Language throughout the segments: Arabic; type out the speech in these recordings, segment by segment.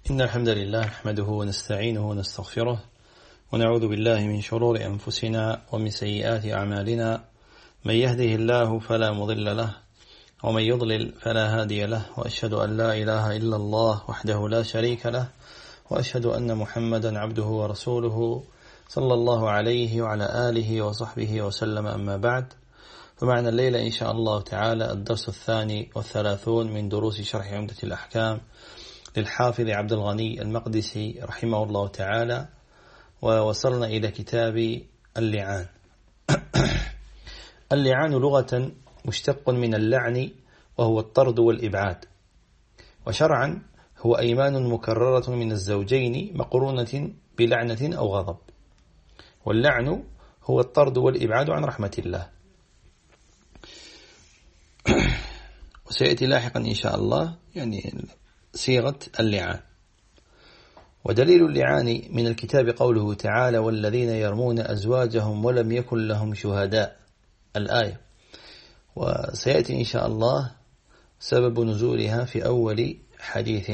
إن الحمد لله نحمده ونستعينه ونستغفره ونعوذ بالله من شرور أنفسنا ومن سيئات أعمالنا. من يهده الله فلا مضل له ومن يضلل فلا هادي له، وأشهد أن لا إله إلا الله وحده لا شريك له، وأشهد أن محمدا عبده ورسوله صلى الله عليه وعلى آله وصحبه وسلم. أما بعد، فمعنا الليلة إن شاء الله تعالى الدرس 32 من دروس شرح عمدة الأحكام للحافظ عبد الغني المقدسي رحمه الله تعالى، ووصلنا إلى كتاب اللعان. اللعان لغة مشتق من اللعن، وهو الطرد والإبعاد، وشرعا هو أيمان مكررة من الزوجين مقرونة بلعنة أو غضب، واللعن هو الطرد والإبعاد عن رحمة الله. وسيأتي لاحقا إن شاء الله صيغة اللعان. ودليل اللعان من الكتاب قوله تعالى: والذين يرمون أزواجهم ولم يكن لهم شهداء، الآية. وسيأتي إن شاء الله سبب نزولها في أول حديث.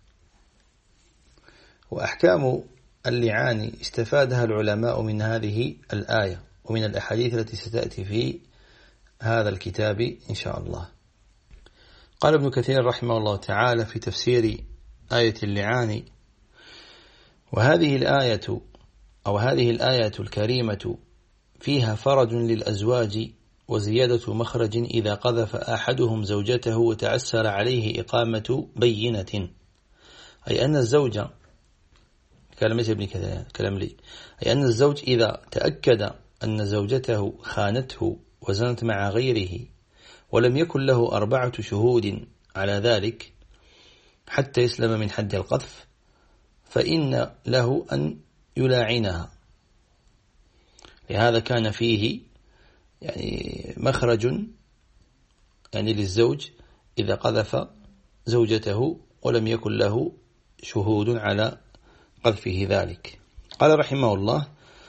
وأحكام اللعان استفادها العلماء من هذه الآية ومن الأحاديث التي ستأتي في هذا الكتاب إن شاء الله. قال ابن كثير رحمه الله تعالى في تفسير آية اللعان: وهذه الآية الكريمة فيها فرج للأزواج وزيادة مخرج إذا قذف أحدهم زوجته وتعسر عليه إقامة بينة، أي أن الزوج أي أن الزوج إذا تأكد أن زوجته خانته وزنت مع غيره ولم يكن له 4 شهود على ذلك حتى يسلم من حد القذف، فإن له أن يلاعنها. لهذا كان فيه مخرج للزوج إذا قذف زوجته ولم يكن له شهود على قذفه ذلك. قال رحمه الله: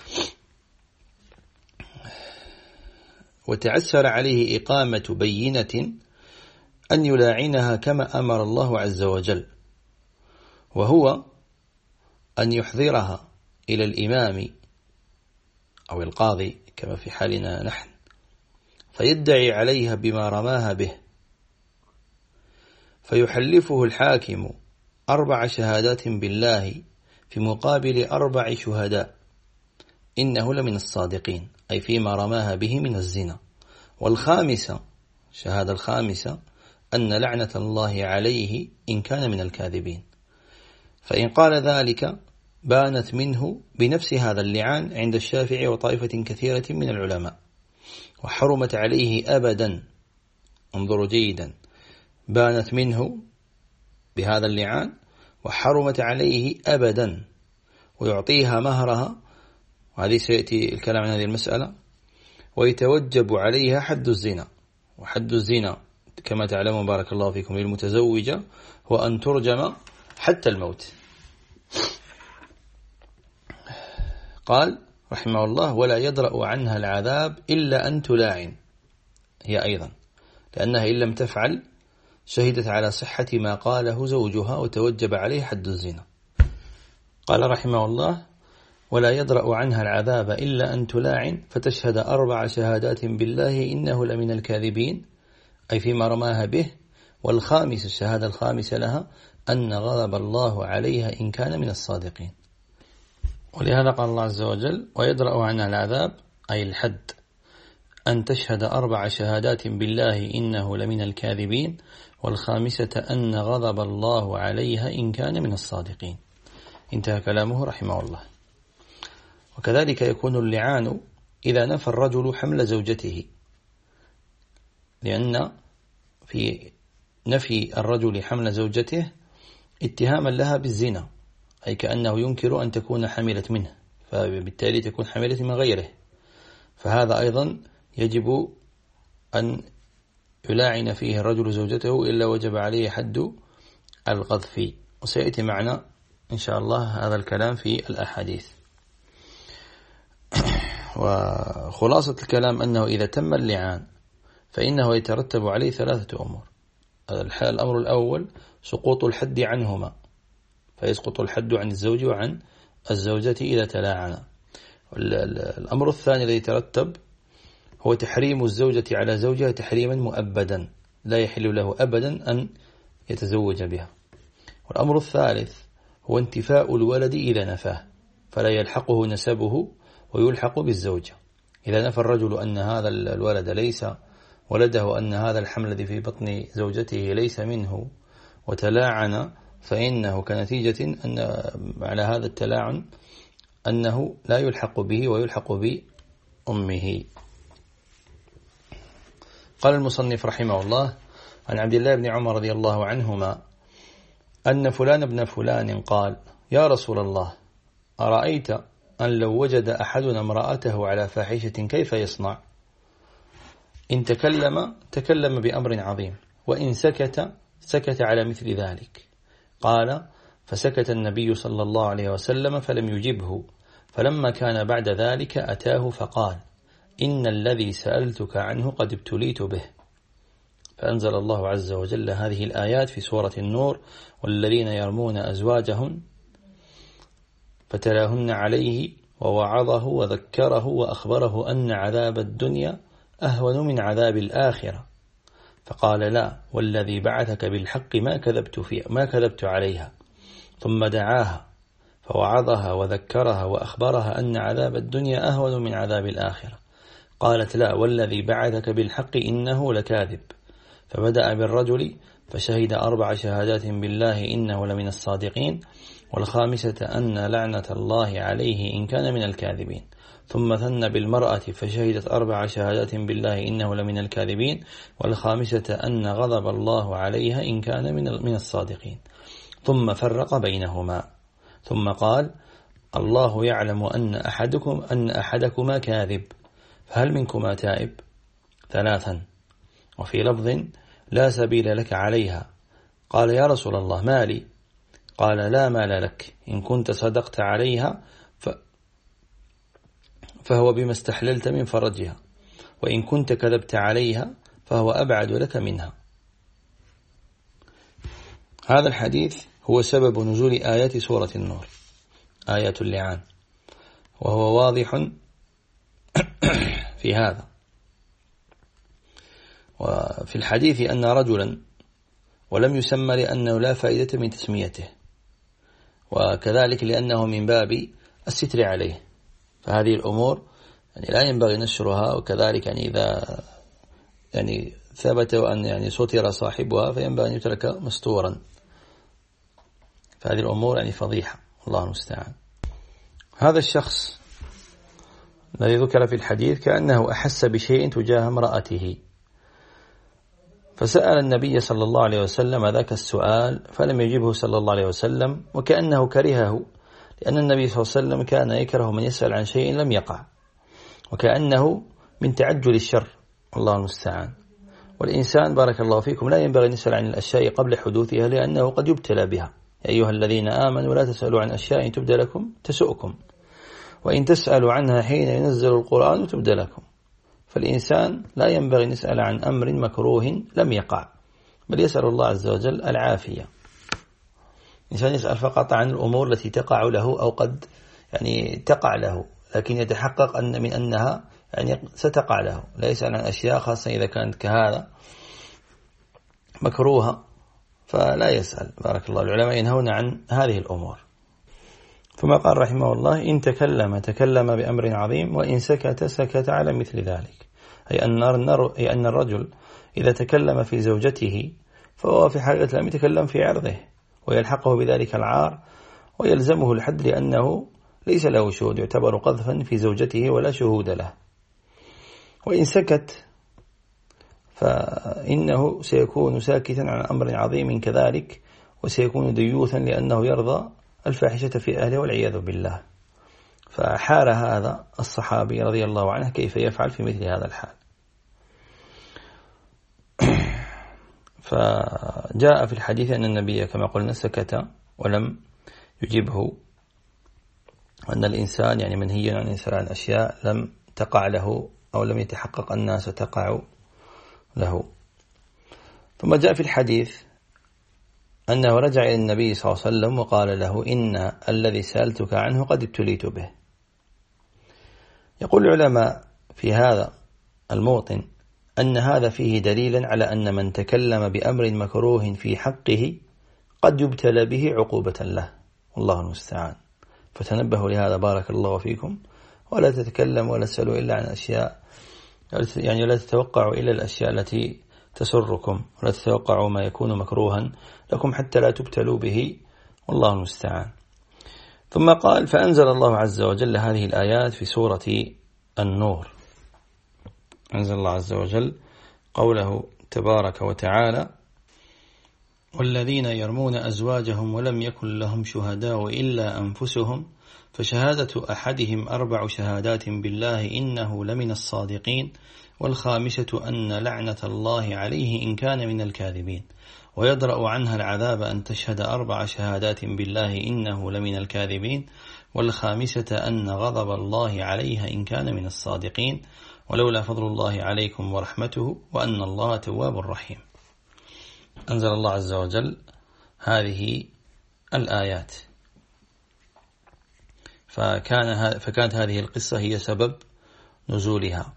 وتعسر عليه إقامة بينة أن يلاعنها كما أمر الله عز وجل، وهو أن يحضرها إلى الإمام أو القاضي كما في حالنا نحن، فيدعي عليها بما رماها به، فيحلفه الحاكم 4 شهادات بالله في مقابل 4 شهداء إنه لمن الصادقين، أي فيما رماها به من الزنا. الشهادة الخامسة أن لعنة الله عليه إن كان من الكاذبين. فإن قال ذلك بانت منه بنفس هذا اللعان عند الشافعي وطائفة كثيرة من العلماء، وحرمت عليه أبدا. انظروا جيدا: بانت منه بهذا اللعان وحرمت عليه أبدا، ويعطيها مهرها، وهذه سيأتي الكلام عن هذه المسألة. ويتوجب عليها حد الزنا، وحد الزنا كما تعلمون بارك الله فيكم للمتزوجة هو أن ترجم حتى الموت. قال رحمه الله: ولا يدرأ عنها العذاب إلا أن تلاعن هي أيضا، لأنها إن لم تفعل شهدت على صحة ما قاله زوجها وتوجب عليه حد الزنا. قال رحمه الله: ولا يدرأ عنها العذاب إلا أن تلاعن فتشهد 4 شهادات بالله إنه لمن الكاذبين، أي فيما رماها به. الشهادة الخامسة لها أن غضب الله عليها إن كان من الصادقين. ولهذا قال الله عز وجل: ويدرأ عنها العذاب أي الحد أن تشهد 4 شهادات بالله إنه لمن الكاذبين، والخامسة أن غضب الله عليها إن كان من الصادقين. انتهى كلامه رحمه الله. وكذلك يكون اللعان إذا نفى الرجل حمل زوجته، لأن في نفي الرجل حمل زوجته اتهاما لها بالزنا، أي كأنه ينكر أن تكون حملت منه، فبالتالي تكون حملت من غيره، فهذا أيضا يجب أن يلاعن فيه الرجل زوجته إلا وجب عليه حد القذف. وسيأتي معنا إن شاء الله هذا الكلام في الأحاديث. وخلاصة الكلام أنه إذا تم اللعان فإنه يترتب عليه 3 أمور. الأمر الأول سقوط الحد عنهما، فيسقط الحد عن الزوج وعن الزوجة إذا تلاعنا. الأمر الثاني الذي يترتب هو تحريم الزوجة على زوجها تحريما مؤبدا، لا يحل له أبدا أن يتزوج بها. والأمر الثالث هو انتفاء الولد إذا نفاه، فلا يلحقه نسبه ويلحق بالزوجة. إذا نفى الرجل أن هذا الولد ليس ولده، أن هذا الحمل الذي في بطن زوجته ليس منه، وتلاعن، فإنه كنتيجة أن على هذا التلاعن أنه لا يلحق به ويلحق بأمه. قال المصنف رحمه الله: عن عبد الله بن عمر رضي الله عنهما أن فلان بن فلان قال: يا رسول الله، أرأيت أن لو وجد أحدنا امرأته على فاحشة كيف يصنع؟ إن تكلم بأمر عظيم، وإن سكت على مثل ذلك. قال: فسكت النبي صلى الله عليه وسلم فلم يجبه، فلما كان بعد ذلك أتاه فقال: إن الذي سألتك عنه قد ابتليت به. فأنزل الله عز وجل هذه الآيات في سورة النور: والذين يرمون أزواجهم فتلاهن عليه ووعظه وذكره وأخبره أن عذاب الدنيا أهون من عذاب الآخرة، فقال: لا والذي بعثك بالحق ما كذبت عليها. ثم دعاها فوعظها وذكرها وأخبرها أن عذاب الدنيا أهون من عذاب الآخرة. قالت: لا والذي بعثك بالحق إنه لكاذب. فبدأ بالرجل فشهد 4 شهادات بالله إنه لمن الصادقين، والخامسة أن لعنة الله عليه إن كان من الكاذبين. ثم ثنى بالمرأة فشهدت 4 شهادات بالله إنه لمن الكاذبين، والخامسة أن غضب الله عليها إن كان من الصادقين. ثم فرق بينهما، ثم قال: الله يعلم أن أحدكما كاذب، فهل منكما تائب؟ 3. وفي لفظ: لا سبيل لك عليها. قال: يا رسول الله ما لي؟ قال: لا مال لك، إن كنت صدقت عليها فهو بما استحللت من فرجها، وإن كنت كذبت عليها فهو أبعد لك منها. هذا الحديث هو سبب نزول آيات سورة النور، آيات اللعان، وهو واضح في هذا. وفي الحديث أن رجلا، ولم يسمى لأنه لا فائدة من تسميته، وكذلك لأنه من باب الستر عليه، فهذه الأمور لا ينبغي نشرها، وكذلك إذا ثبت أن ستر صاحبها فينبغي أن يترك مستورا، فهذه الأمور فضيحة، الله المستعان. هذا الشخص الذي ذكر في الحديث كأنه أحس بشيء تجاه امرأته، فسأل النبي صلى الله عليه وسلم ذاك السؤال فلم يجبه صلى الله عليه وسلم، وكأنه كرهه، لأن النبي صلى الله عليه وسلم كان يكره من يسأل عن شيء لم يقع، وكأنه من تعجل الشر، الله المستعان. والإنسان بارك الله فيكم لا ينبغي أن يسأل عن الأشياء قبل حدوثها، لأنه قد يبتلى بها. يا أيها الذين آمنوا لا تسألوا عن أشياء تبدى لكم تسؤكم، وإن تسألوا عنها حين ينزل القرآن تبدى لكم. فالإنسان لا ينبغي أن يسأل عن أمر مكروه لم يقع، بل يسأل الله عز وجل العافية. الإنسان يسأل فقط عن الأمور التي تقع له أو قد تقع له، لكن يتحقق من أنها ستقع له، لا يسأل عن أشياء خاصة إذا كانت كهذا مكروهة فلا يسأل، بارك الله. العلماء ينهون عن هذه الأمور. ثم قال رحمه الله: إن تكلم بأمر عظيم، وإن سكت على مثل ذلك. أي أن الرجل إذا تكلم في زوجته فهو في حقيقة لم يتكلم في عرضه، ويلحقه بذلك العار ويلزمه الحد، لأنه ليس له شهود، يعتبر قذفا في زوجته ولا شهود له. وإن سكت فإنه سيكون ساكتا عن أمر عظيم كذلك، وسيكون ديوثا لأنه يرضى الفاحشة في أهله والعياذ بالله. فحار هذا الصحابي رضي الله عنه كيف يفعل في مثل هذا الحال. فجاء في الحديث أن النبي كما قلنا سكت ولم يجبه، وأن الإنسان منهي عن يسأل عن أشياء لم تقع له أو لم يتحقق أنها ستقع له. ثم جاء في الحديث أنه رجع إلى النبي صلى الله عليه وسلم وقال له إن الذي سألتك عنه قد ابتليت به. يقول العلماء في هذا الموطن أن هذا فيه دليلا على أن من تكلم بأمر مكروه في حقه قد يبتلى به عقوبة له، والله المستعان. فتنبهوا لهذا بارك الله فيكم، ولا تتكلم ولا تسألوا إلا عن أشياء، يعني لا تتوقعوا إلا الأشياء التي تسركم، ولا تتوقعوا ما يكون مكروها لكم حتى لا تبتلوا به، والله المستعان. ثم قال: فأنزل الله عز وجل هذه الآيات في سورة النور. أنزل الله عز وجل قوله تبارك وتعالى: والذين يرمون أزواجهم ولم يكن لهم شهداء إلا أنفسهم فشهادة أحدهم 4 شهادات بالله إنه لمن الصادقين والخامسة أن لعنة الله عليه إن كان من الكاذبين ويدرأ عنها العذاب أن تشهد 4 شهادات بالله إنه لمن الكاذبين والخامسة أن غضب الله عليها إن كان من الصادقين ولولا فضل الله عليكم ورحمته وأن الله تواب رحيم. أنزل الله عز وجل هذه الآيات، فكانت هذه القصة هي سبب نزولها.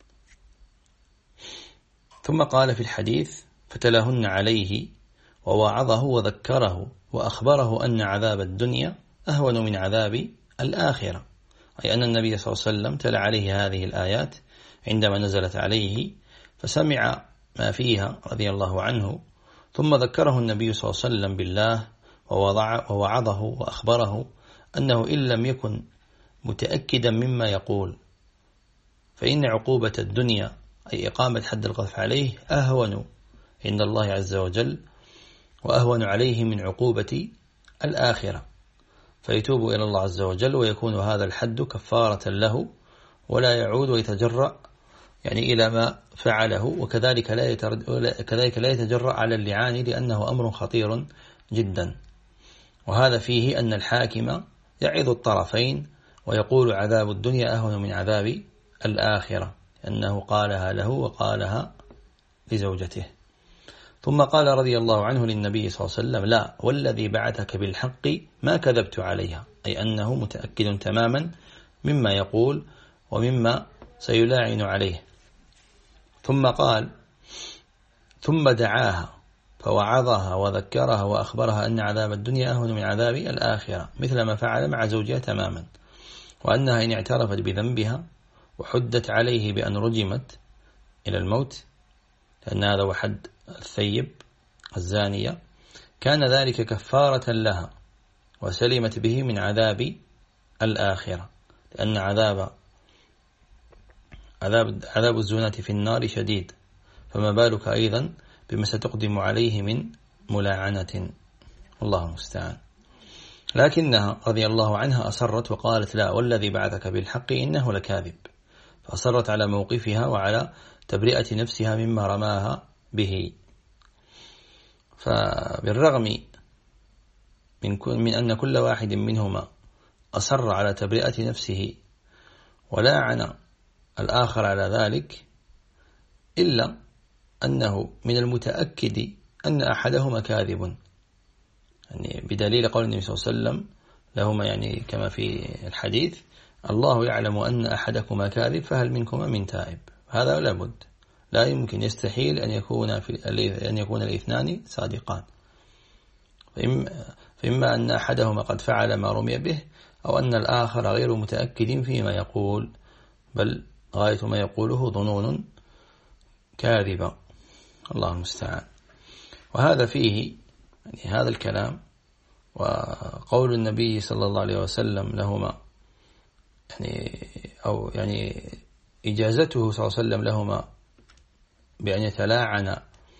ثم قال في الحديث: فتلاهن عليه ووعظه وذكره وأخبره أن عذاب الدنيا أهون من عذاب الآخرة، أي أن النبي صلى الله عليه وسلم تلا عليه هذه الآيات عندما نزلت عليه فسمع ما فيها رضي الله عنه، ثم ذكره النبي صلى الله عليه وسلم بالله ووعظه وأخبره أنه إن لم يكن متأكدا مما يقول فإن عقوبة الدنيا أي إقامة حد القذف عليه أهون عند الله عز وجل وأهون عليه من عقوبة الآخرة، فيتوب إلى الله عز وجل ويكون هذا الحد كفارة له ولا يعود ويتجرأ يعني إلى ما فعله، وكذلك لا يتجرأ على اللعان لأنه أمر خطير جدا. وهذا فيه أن الحاكم يعظ الطرفين ويقول عذاب الدنيا أهون من عذاب الآخرة، أنه قالها له وقالها لزوجته. ثم قال رضي الله عنه للنبي صلى الله عليه وسلم: لا والذي بعثك بالحق ما كذبت عليها، أي أنه متأكد تماما مما يقول ومما سيلاعن عليه. ثم قال: ثم دعاها فوعظها وذكرها وأخبرها أن عذاب الدنيا أهون من عذاب الآخرة مثل ما فعل مع زوجها تماما، وأنها إن اعترفت بذنبها وحدت عليه بأن رجمت إلى الموت، لأن هذا هو حد الثيب الزانية، كان ذلك كفارة لها وسلمت به من عذاب الآخرة، لأن عذاب الزنا في النار شديد، فما بالك أيضا بما ستقدم عليه من ملاعنة، والله المستعان. لكنها رضي الله عنها أصرت وقالت: لا والذي بعثك بالحق إنه لكاذب، فأصرت على موقفها وعلى تبرئة نفسها مما رماها به. فبالرغم من أن كل واحد منهما أصر على تبرئة نفسه ولاعن الآخر على ذلك، إلا أنه من المتأكد أن أحدهما كاذب، يعني بدليل قول النبي صلى الله عليه وسلم لهما، يعني كما في الحديث: الله يعلم أن أحدكما كاذب فهل منكما من تائب. هذا لابد، لا يمكن، يستحيل أن يكون الاثنان صادقان، فإما أن أحدهما قد فعل ما رمي به، أو أن الآخر غير متأكد فيما يقول، بل غاية ما يقوله ظنون كاذبة، الله المستعان. وهذا فيه يعني هذا الكلام وقول النبي صلى الله عليه وسلم لهما، يعني إجازته صلى الله عليه وسلم لهما بأن يتلاعن،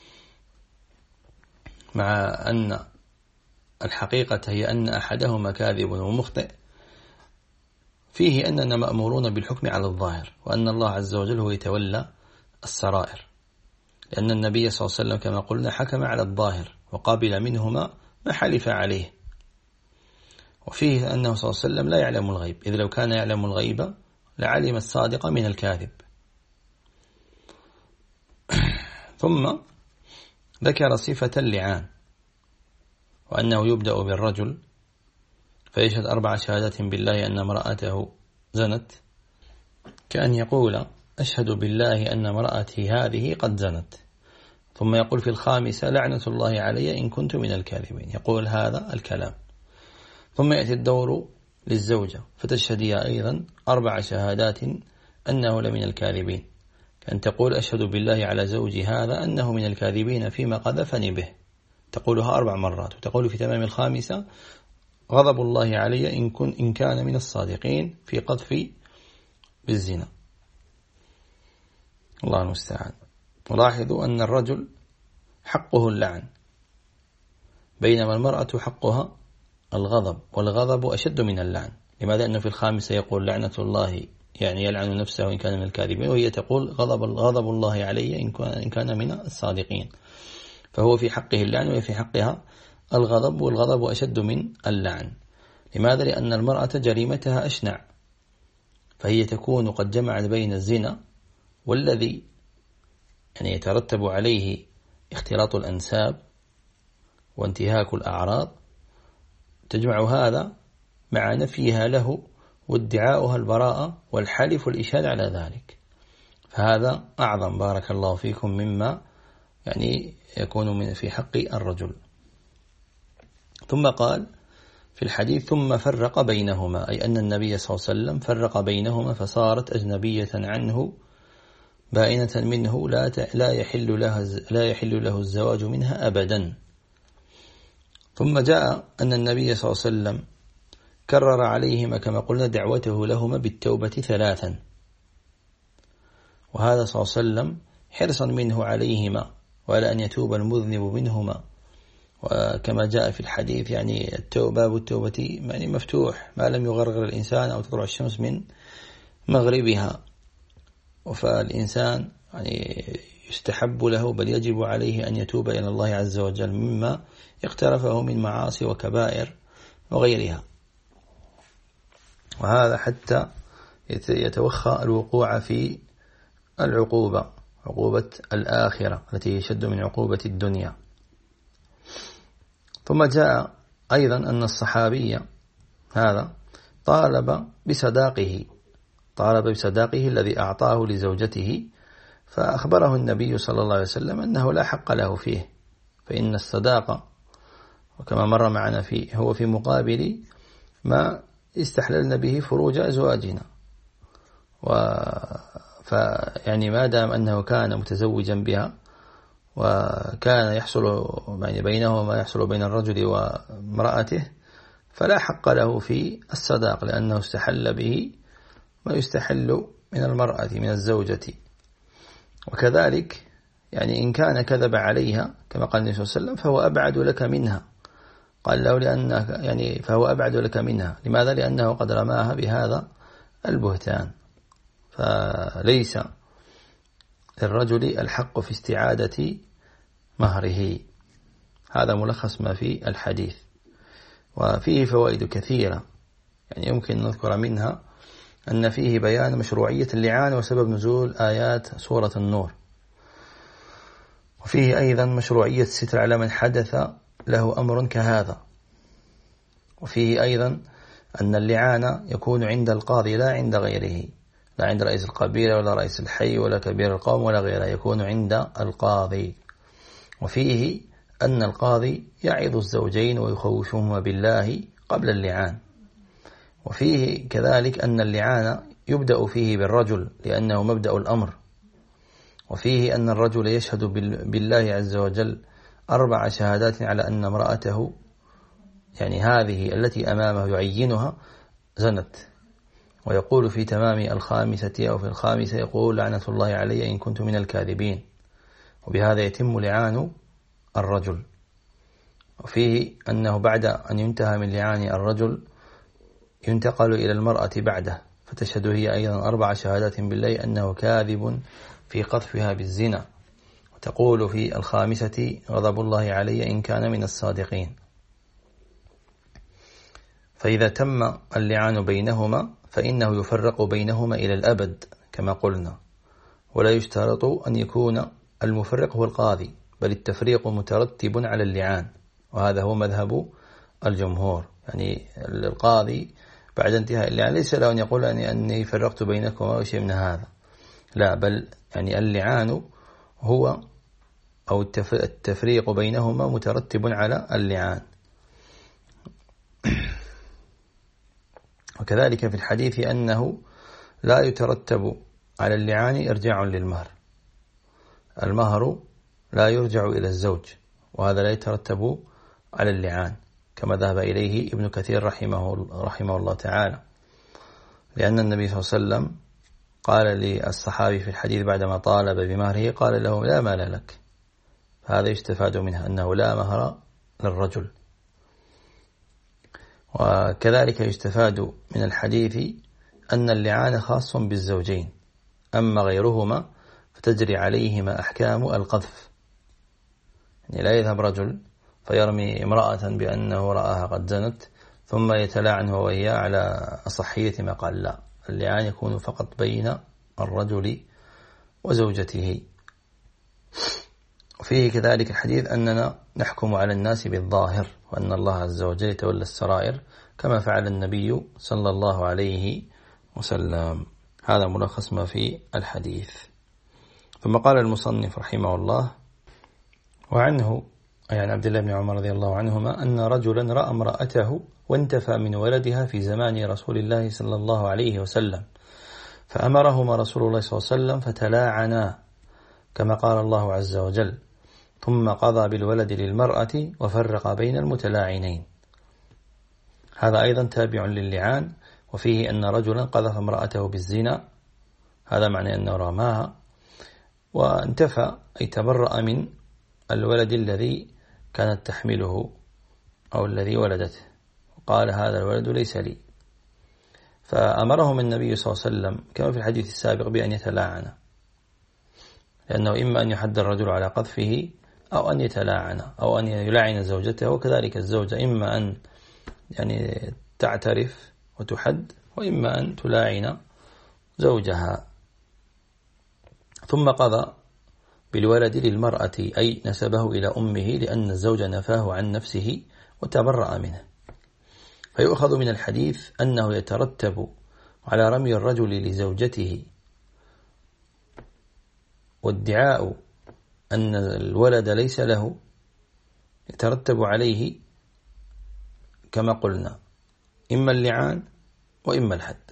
مع أن الحقيقة هي أن أحدهما كاذب ومخطئ، فيه أننا مأمورون بالحكم على الظاهر، وأن الله عز وجل هو يتولى السرائر، لأن النبي صلى الله عليه وسلم كما قلنا حكم على الظاهر وقابل منهما ما حلف عليه. وفيه أنه صلى الله عليه وسلم لا يعلم الغيب، إذ لو كان يعلم الغيب لعلم الصادق من الكاذب. ثم ذكر صفة اللعان، وأنه يبدأ بالرجل فيشهد 4 شهادات بالله أن امرأته زنت، كأن يقول أشهد بالله أن امرأتي هذه قد زنت، ثم يقول في الخامسة لعنة الله علي إن كنت من الكاذبين، يقول هذا الكلام. ثم يأتي الدور للزوجة فتشهد هي أيضا 4 شهادات أنه لمن الكاذبين، كأن تقول أشهد بالله على زوجي هذا أنه من الكاذبين فيما قذفني به، تقولها 4 مرات، وتقول في تمام الخامسة غضب الله علي إن كان من الصادقين في قذفي بالزنا. الله المستعان. ولاحظوا أن الرجل حقه اللعن، بينما المرأة حقها الغضب، والغضب أشد من اللعن. لماذا؟ أنه في الخامسة يقول لعنة الله، يعني يلعن نفسه إن كان من الكاذبين، وهي تقول غضب الله علي إن كان من الصادقين، فهو في حقه اللعن وهي في حقها الغضب، والغضب أشد من اللعن. لماذا؟ لأن المرأة جريمتها أشنع، فهي تكون قد جمعت بين الزنا والذي يعني يترتب عليه اختلاط الأنساب وانتهاك الأعراض، تجمع هذا مع نفيها له وادعاؤها البراءة والحلف والإشهاد على ذلك، فهذا أعظم بارك الله فيكم مما يعني يكون في حق الرجل. ثم قال في الحديث ثم فرق بينهما، أي أن النبي صلى الله عليه وسلم فرق بينهما فصارت أجنبية عنه بائنة منه لا يحل له الزواج منها أبدا. ثم جاء أن النبي صلى الله عليه وسلم كرر عليهما كما قلنا دعوته لهما بالتوبة 3، وهذا صلى الله عليه وسلم حرصا منه عليهما وعلى أن يتوب المذنب منهما، وكما جاء في الحديث يعني باب التوبة يعني مفتوح ما لم يغرغر الإنسان أو تطلع الشمس من مغربها، فالإنسان يعني يستحب له بل يجب عليه أن يتوب إلى الله عز وجل مما اقترفه من معاصي وكبائر وغيرها، وهذا حتى يتوخى الوقوع في عقوبة الآخرة التي يشد من عقوبة الدنيا. ثم جاء أيضا أن الصحابي هذا طالب بصداقه الذي أعطاه لزوجته، فأخبره النبي صلى الله عليه وسلم أنه لا حق له فيه، فإن الصداقة وكما مر معنا فيه هو في مقابل ما استحللنا به فروج أزواجنا، فيعني ما دام أنه كان متزوجا بها وكان يحصل يعني بينه ما يحصل بين الرجل وامرأته فلا حق له في الصداق، لأنه استحل به ما يستحل من المرأة من الزوجة. وكذلك يعني إن كان كذب عليها كما قال النبي صلى الله عليه وسلم فهو أبعد لك منها، قال له لأنك يعني فهو أبعد لك منها. لماذا؟ لأنه قد رماها بهذا البهتان، فليس للرجل الحق في استعادة مهره. هذا ملخص ما في الحديث، وفيه فوائد كثيرة يعني يمكن نذكر منها أن فيه بيان مشروعية اللعان وسبب نزول آيات سورة النور، وفيه أيضا مشروعية الستر على من حدث له أمر كهذا، وفيه أيضا أن اللعان يكون عند القاضي لا عند غيره، لا عند رئيس القبيلة ولا رئيس الحي ولا كبير القوم ولا غيره، يكون عند القاضي. وفيه أن القاضي يعظ الزوجين ويخوفهما بالله قبل اللعان. وفيه كذلك أن اللعان يبدأ فيه بالرجل لأنه مبدأ الأمر. وفيه أن الرجل يشهد بالله عز وجل 4 شهادات على أن امرأته يعني هذه التي أمامه يعينها زنت، ويقول في تمام الخامسة أو في الخامسة يقول لعنة الله علي إن كنت من الكاذبين، وبهذا يتم لعان الرجل. وفيه أنه بعد أن ينتهى من لعان الرجل ينتقل إلى المرأة بعده فتشهد هي أيضا 4 شهادات بالله أنه كاذب في قذفها بالزنا، وتقول في الخامسة غضب الله علي إن كان من الصادقين. فإذا تم اللعان بينهما فإنه يفرق بينهما إلى الأبد كما قلنا، ولا يشترط أن يكون المفرق هو القاضي، بل التفريق مترتب على اللعان، وهذا هو مذهب الجمهور. يعني القاضي بعد انتهاء اللعان ليس له أن يقول أني فرقت بينكما أو شيء من هذا، لا، بل يعني اللعان هو أو التفريق بينهما مترتب على اللعان. وكذلك في الحديث أنه لا يترتب على اللعان إرجاع للمهر، المهر لا يرجع إلى الزوج، وهذا لا يترتب على اللعان كما ذهب إليه ابن كثير رحمه الله تعالى، لأن النبي صلى الله عليه وسلم قال للصحابي في الحديث بعدما طالب بمهره قال له لا مال لك، هذا يستفاد منها أنه لا مهر للرجل. وكذلك يستفاد من الحديث أن اللعان خاص بالزوجين، أما غيرهما فتجري عليهما أحكام القذف. يعني لا يذهب رجل فيرمي امرأة بأنه رآها قد زنت ثم يتلاعن هو وإياه على أصحية ما قال، لا، اللعان يكون فقط بين الرجل وزوجته. وفيه كذلك الحديث أننا نحكم على الناس بالظاهر، وأن الله عز وجل يتولى السرائر كما فعل النبي صلى الله عليه وسلم. هذا ملخص ما في الحديث. ثم قال المصنف رحمه الله: وعنه أي عن عبد الله بن عمر رضي الله عنهما أن رجلا رأى امرأته وانتفى من ولدها في زمان رسول الله صلى الله عليه وسلم، فأمرهما رسول الله صلى الله عليه وسلم فتلاعنا كما قال الله عز وجل، ثم قضى بالولد للمرأة وفرق بين المتلاعنين. هذا أيضا تابع للعان، وفيه أن رجلا قذف امرأته بالزنا، هذا معنى أنه رماها وانتفى أي تبرأ من الولد الذي كانت تحمله أو الذي ولدته، قال هذا الولد ليس لي. فأمرهم النبي صلى الله عليه وسلم كما في الحديث السابق بأن يتلاعن، لأنه إما أن يحد الرجل على قذفه أو أن يتلاعن أو أن يلاعن زوجته، وكذلك الزوجة إما أن يعني تعترف وتحد، وإما أن تلاعن زوجها. ثم قضى بالولد للمرأة أي نسبه إلى أمه، لأن الزوج نفاه عن نفسه وتبرأ منه. فيؤخذ من الحديث أنه يترتب على رمي الرجل لزوجته وادعاء أن الولد ليس له يترتب عليه كما قلنا إما اللعان وإما الحد.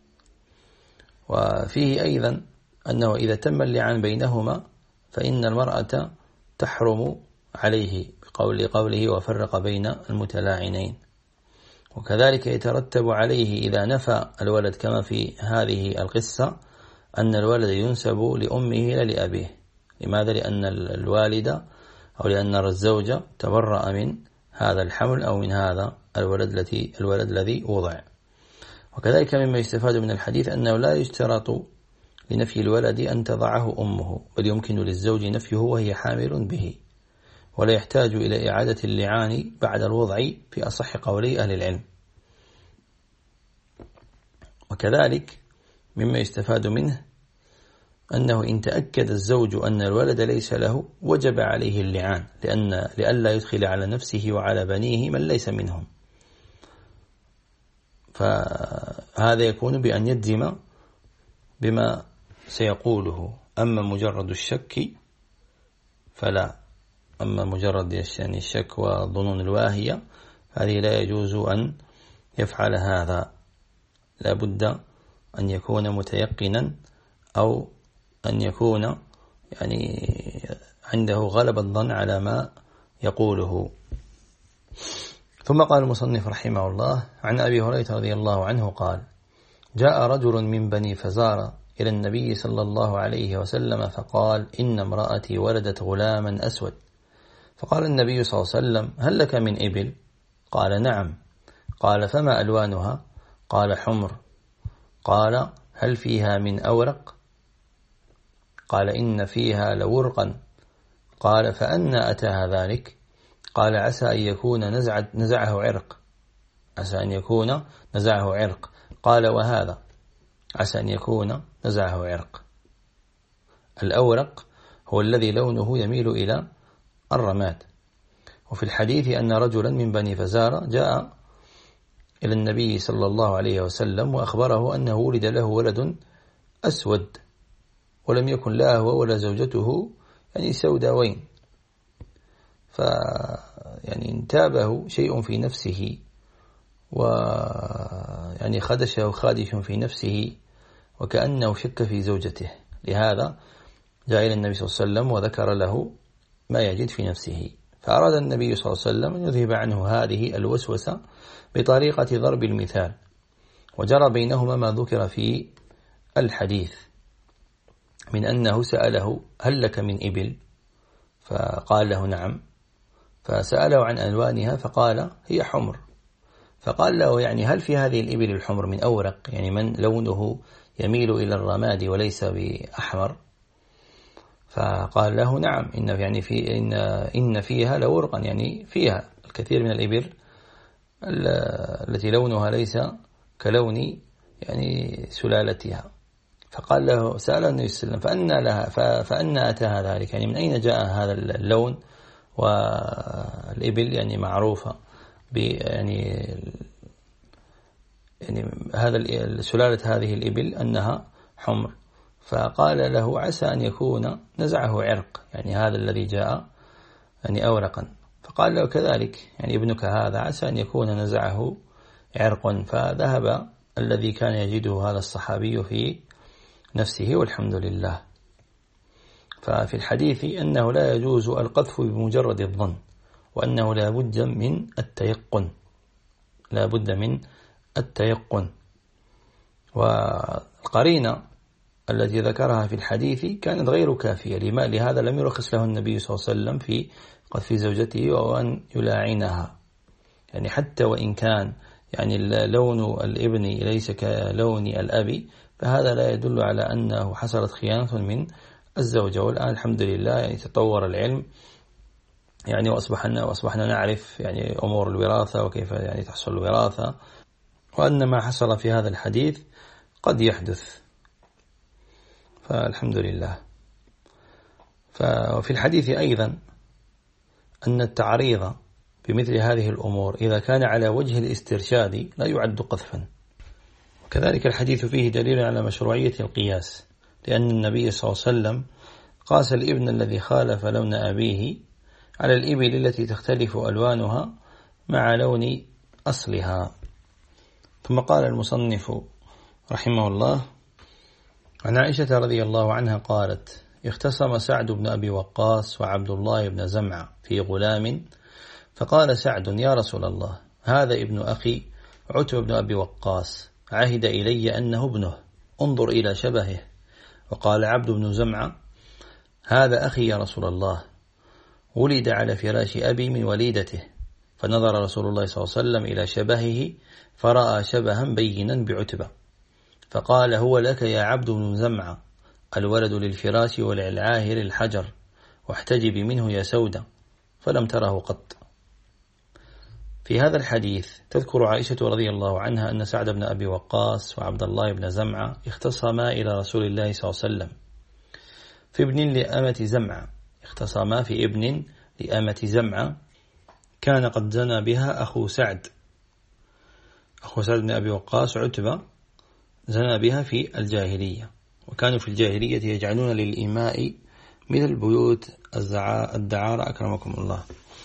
وفيه أيضا أنه إذا تم اللعان بينهما فإن المرأة تحرم عليه بقوله وفرق بين المتلاعنين. وكذلك يترتب عليه إذا نفى الولد كما في هذه القصة أن الولد ينسب لأمه لا لأبيه. لماذا؟ لأن الوالد أو لأن الزوجة تبرأ من هذا الحمل أو من هذا الولد الذي وضع. وكذلك مما يستفاد من الحديث أنه لا يشترط لنفي الولد أن تضعه أمه، بل يمكن للزوج نفيه وهي حامل به، ولا يحتاج إلى إعادة اللعان بعد الوضع في أصح قولي أهل العلم. وكذلك مما يستفاد منه أنه إن تأكد الزوج أن الولد ليس له وجب عليه اللعان، لئلا يدخل على نفسه وعلى بنيه من ليس منهم، فهذا يكون بأن يجزم بما سيقوله. أما مجرد الشك فلا، أما مجرد الشك والظنون الواهية هذه لا يجوز أن يفعل هذا، لا بد أن يكون متيقنا أو أن يكون يعني عنده غلبة الظن على ما يقوله. ثم قال المصنف رحمه الله: عن أبي هريرة رضي الله عنه قال: جاء رجل من بني فزارة إلى النبي صلى الله عليه وسلم فقال: إن امرأتي ولدت غلاما أسود. فقال النبي صلى الله عليه وسلم: هل لك من إبل؟ قال: نعم. قال: فما ألوانها؟ قال: حمر. قال: هل فيها من أورق؟ قال: إن فيها لورقا. قال: فأنى أتاها ذلك؟ قال: عسى أن يكون نزعه عرق. عسى أن يكون نزعه عرق. قال: وهذا؟ عسى أن يكون نزعه عرق. الأورق هو الذي لونه يميل إلى الرماد، وفي الحديث أن رجلا من بني فزارة جاء إلى النبي صلى الله عليه وسلم وأخبره أنه ولد له ولد أسود ولم يكن لا هو ولا زوجته يعني سوداوين، يعني انتابه شيء في نفسه ويعني خدشه خادش في نفسه وكأنه شك في زوجته، لهذا جاء إلى النبي صلى الله عليه وسلم وذكر له ما يجد في نفسه، فأراد النبي صلى الله عليه وسلم أن يذهب عنه هذه الوسوسة بطريقة ضرب المثال، وجرى بينهما ما ذكر في الحديث من أنه سأله هل لك من إبل؟ فقال له نعم، فسأله عن ألوانها فقال هي حمر، فقال له يعني هل في هذه الإبل الحمر من أورق، يعني من لونه يميل إلى الرماد وليس بأحمر؟ فقال له نعم، إن فيها لورقا، يعني فيها الكثير من الإبل التي لونها ليس كلون يعني سلالتها. فقال له سأله النبي صلى الله عليه وسلم فأنى أتاها ذلك، يعني من أين جاء هذا اللون؟ والإبل يعني معروفة يعني هذا سلالة هذه الإبل أنها حمر. فقال له عسى أن يكون نزعه عرق، يعني هذا الذي جاء يعني أورقا. فقال له كذلك يعني ابنك هذا عسى أن يكون نزعه عرق. فذهب الذي كان يجده هذا الصحابي في نفسه والحمد لله. ففي الحديث أنه لا يجوز القذف بمجرد الظن، وأنه لا بد من التيقن، لا بد من التيقن. والقرينة التي ذكرها في الحديث كانت غير كافية، لهذا لم يرخص له النبي صلى الله عليه وسلم في قذف زوجته وأن يلاعنها، يعني حتى وإن كان يعني لون الابن ليس كلون الأب، فهذا لا يدل على أنه حصلت خيانة من الزوجة. والآن الحمد لله يعني تطور العلم، يعني وأصبحنا نعرف يعني أمور الوراثة وكيف يعني تحصل الوراثة، وأن ما حصل في هذا الحديث قد يحدث، فالحمد لله. ففي الحديث أيضا أن التعريض بمثل هذه الأمور إذا كان على وجه الاسترشاد لا يعد قذفا. وكذلك الحديث فيه دليل على مشروعية القياس، لأن النبي صلى الله عليه وسلم قاس الابن الذي خالف لون أبيه على الإبل التي تختلف ألوانها مع لون أصلها. ثم قال المصنف رحمه الله عن عائشة رضي الله عنها قالت: اختصم سعد بن أبي وقاص وعبد الله بن زمعة في غلام، فقال سعد: يا رسول الله، هذا ابن أخي عتبة بن أبي وقاص، عهد إلي أنه ابنه، انظر إلى شبهه. وقال عبد بن زمعة: هذا أخي يا رسول الله، ولد على فراش أبي من وليدته. فنظر رسول الله صلى الله عليه وسلم إلى شبهه فرأى شبها بينا بعتبة، فقال: هو لك يا عبد بن زمعة، الولد للفراش وللعاهر الحجر، واحتجب منه يا سودة. فلم تره قط. في هذا الحديث تذكر عائشة رضي الله عنها أن سعد بن أبي وقاص وعبد الله بن زمعة اختصما إلى رسول الله صلى الله عليه وسلم في ابن لأمة زمعة، اختصما في ابن لأمة زمعة كان قد زنى بها أخو سعد بن أبي وقاص عتبة، زنى بها في الجاهلية، وكانوا في الجاهلية يجعلون للإماء مثل بيوت الدعارة أكرمكم الله،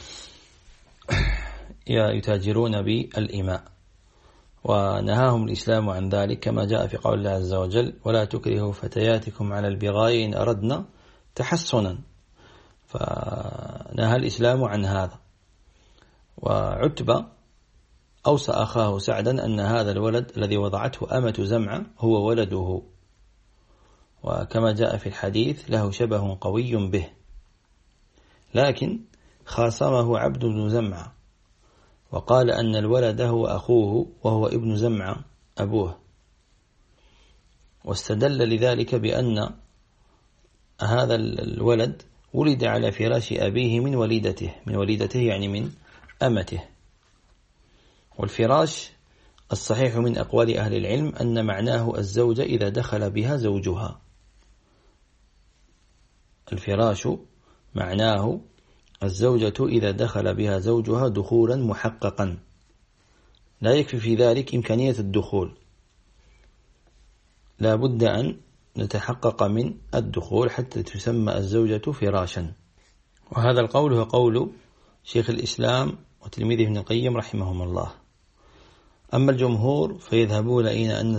يتاجرون بالإماء، ونهاهم الإسلام عن ذلك كما جاء في قول الله عز وجل: ولا تكرهوا فتياتكم على البغاء إن أردنا تحصنا. فنهى الإسلام عن هذا. وعتبة أوصى أخاه سعدا أن هذا الولد الذي وضعته أمة زمعة هو ولده، وكما جاء في الحديث له شبه قوي به، لكن خاصمه عبد بن زمعة وقال أن الولد هو أخوه وهو ابن زمعة أبوه، واستدل لذلك بأن هذا الولد ولد على فراش أبيه من وليدته يعني من أمته. والفراش الصحيح من أقوال أهل العلم أن معناه الزوجة إذا دخل بها زوجها. الفراش معناه الزوجة إذا دخل بها زوجها دخولا محققا، لا يكفي في ذلك إمكانية الدخول، لا بد أن نتحقق من الدخول حتى تسمى الزوجة فراشا. وهذا القول هو قول شيخ الإسلام وتلميذه ابن القيم رحمهم الله. أما الجمهور فيذهبون إلى أن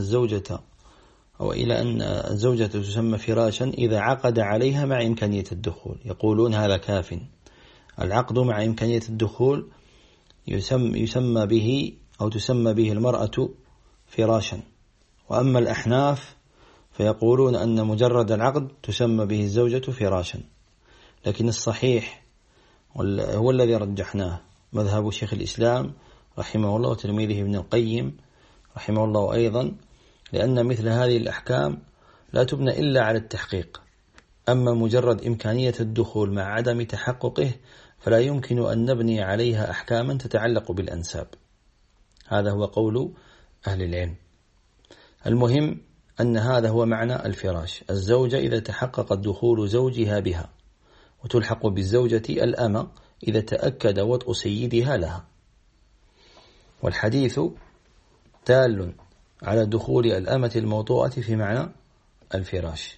الزوجة تسمى فراشا إذا عقد عليها مع إمكانية الدخول، يقولون هذا كاف، العقد مع إمكانية الدخول يسمى به أو تسمى به المرأة فراشا. وأما الأحناف فيقولون أن مجرد العقد تسمى به الزوجة فراشا. لكن الصحيح هو الذي رجحناه مذهب شيخ الإسلام رحمه الله وتلميذه ابن القيم رحمه الله أيضا، لأن مثل هذه الأحكام لا تبنى إلا على التحقيق. أما مجرد إمكانية الدخول مع عدم تحققه فلا يمكن أن نبني عليها أحكاما تتعلق بالأنساب. هذا هو قول أهل العلم. المهم أن هذا هو معنى الفراش، الزوجة إذا تحقق دخول زوجها بها، وتلحق بالزوجة الأمة إذا تأكد وطء سيدها لها. والحديث دال على دخول الأمة الموطوءة في معنى الفراش.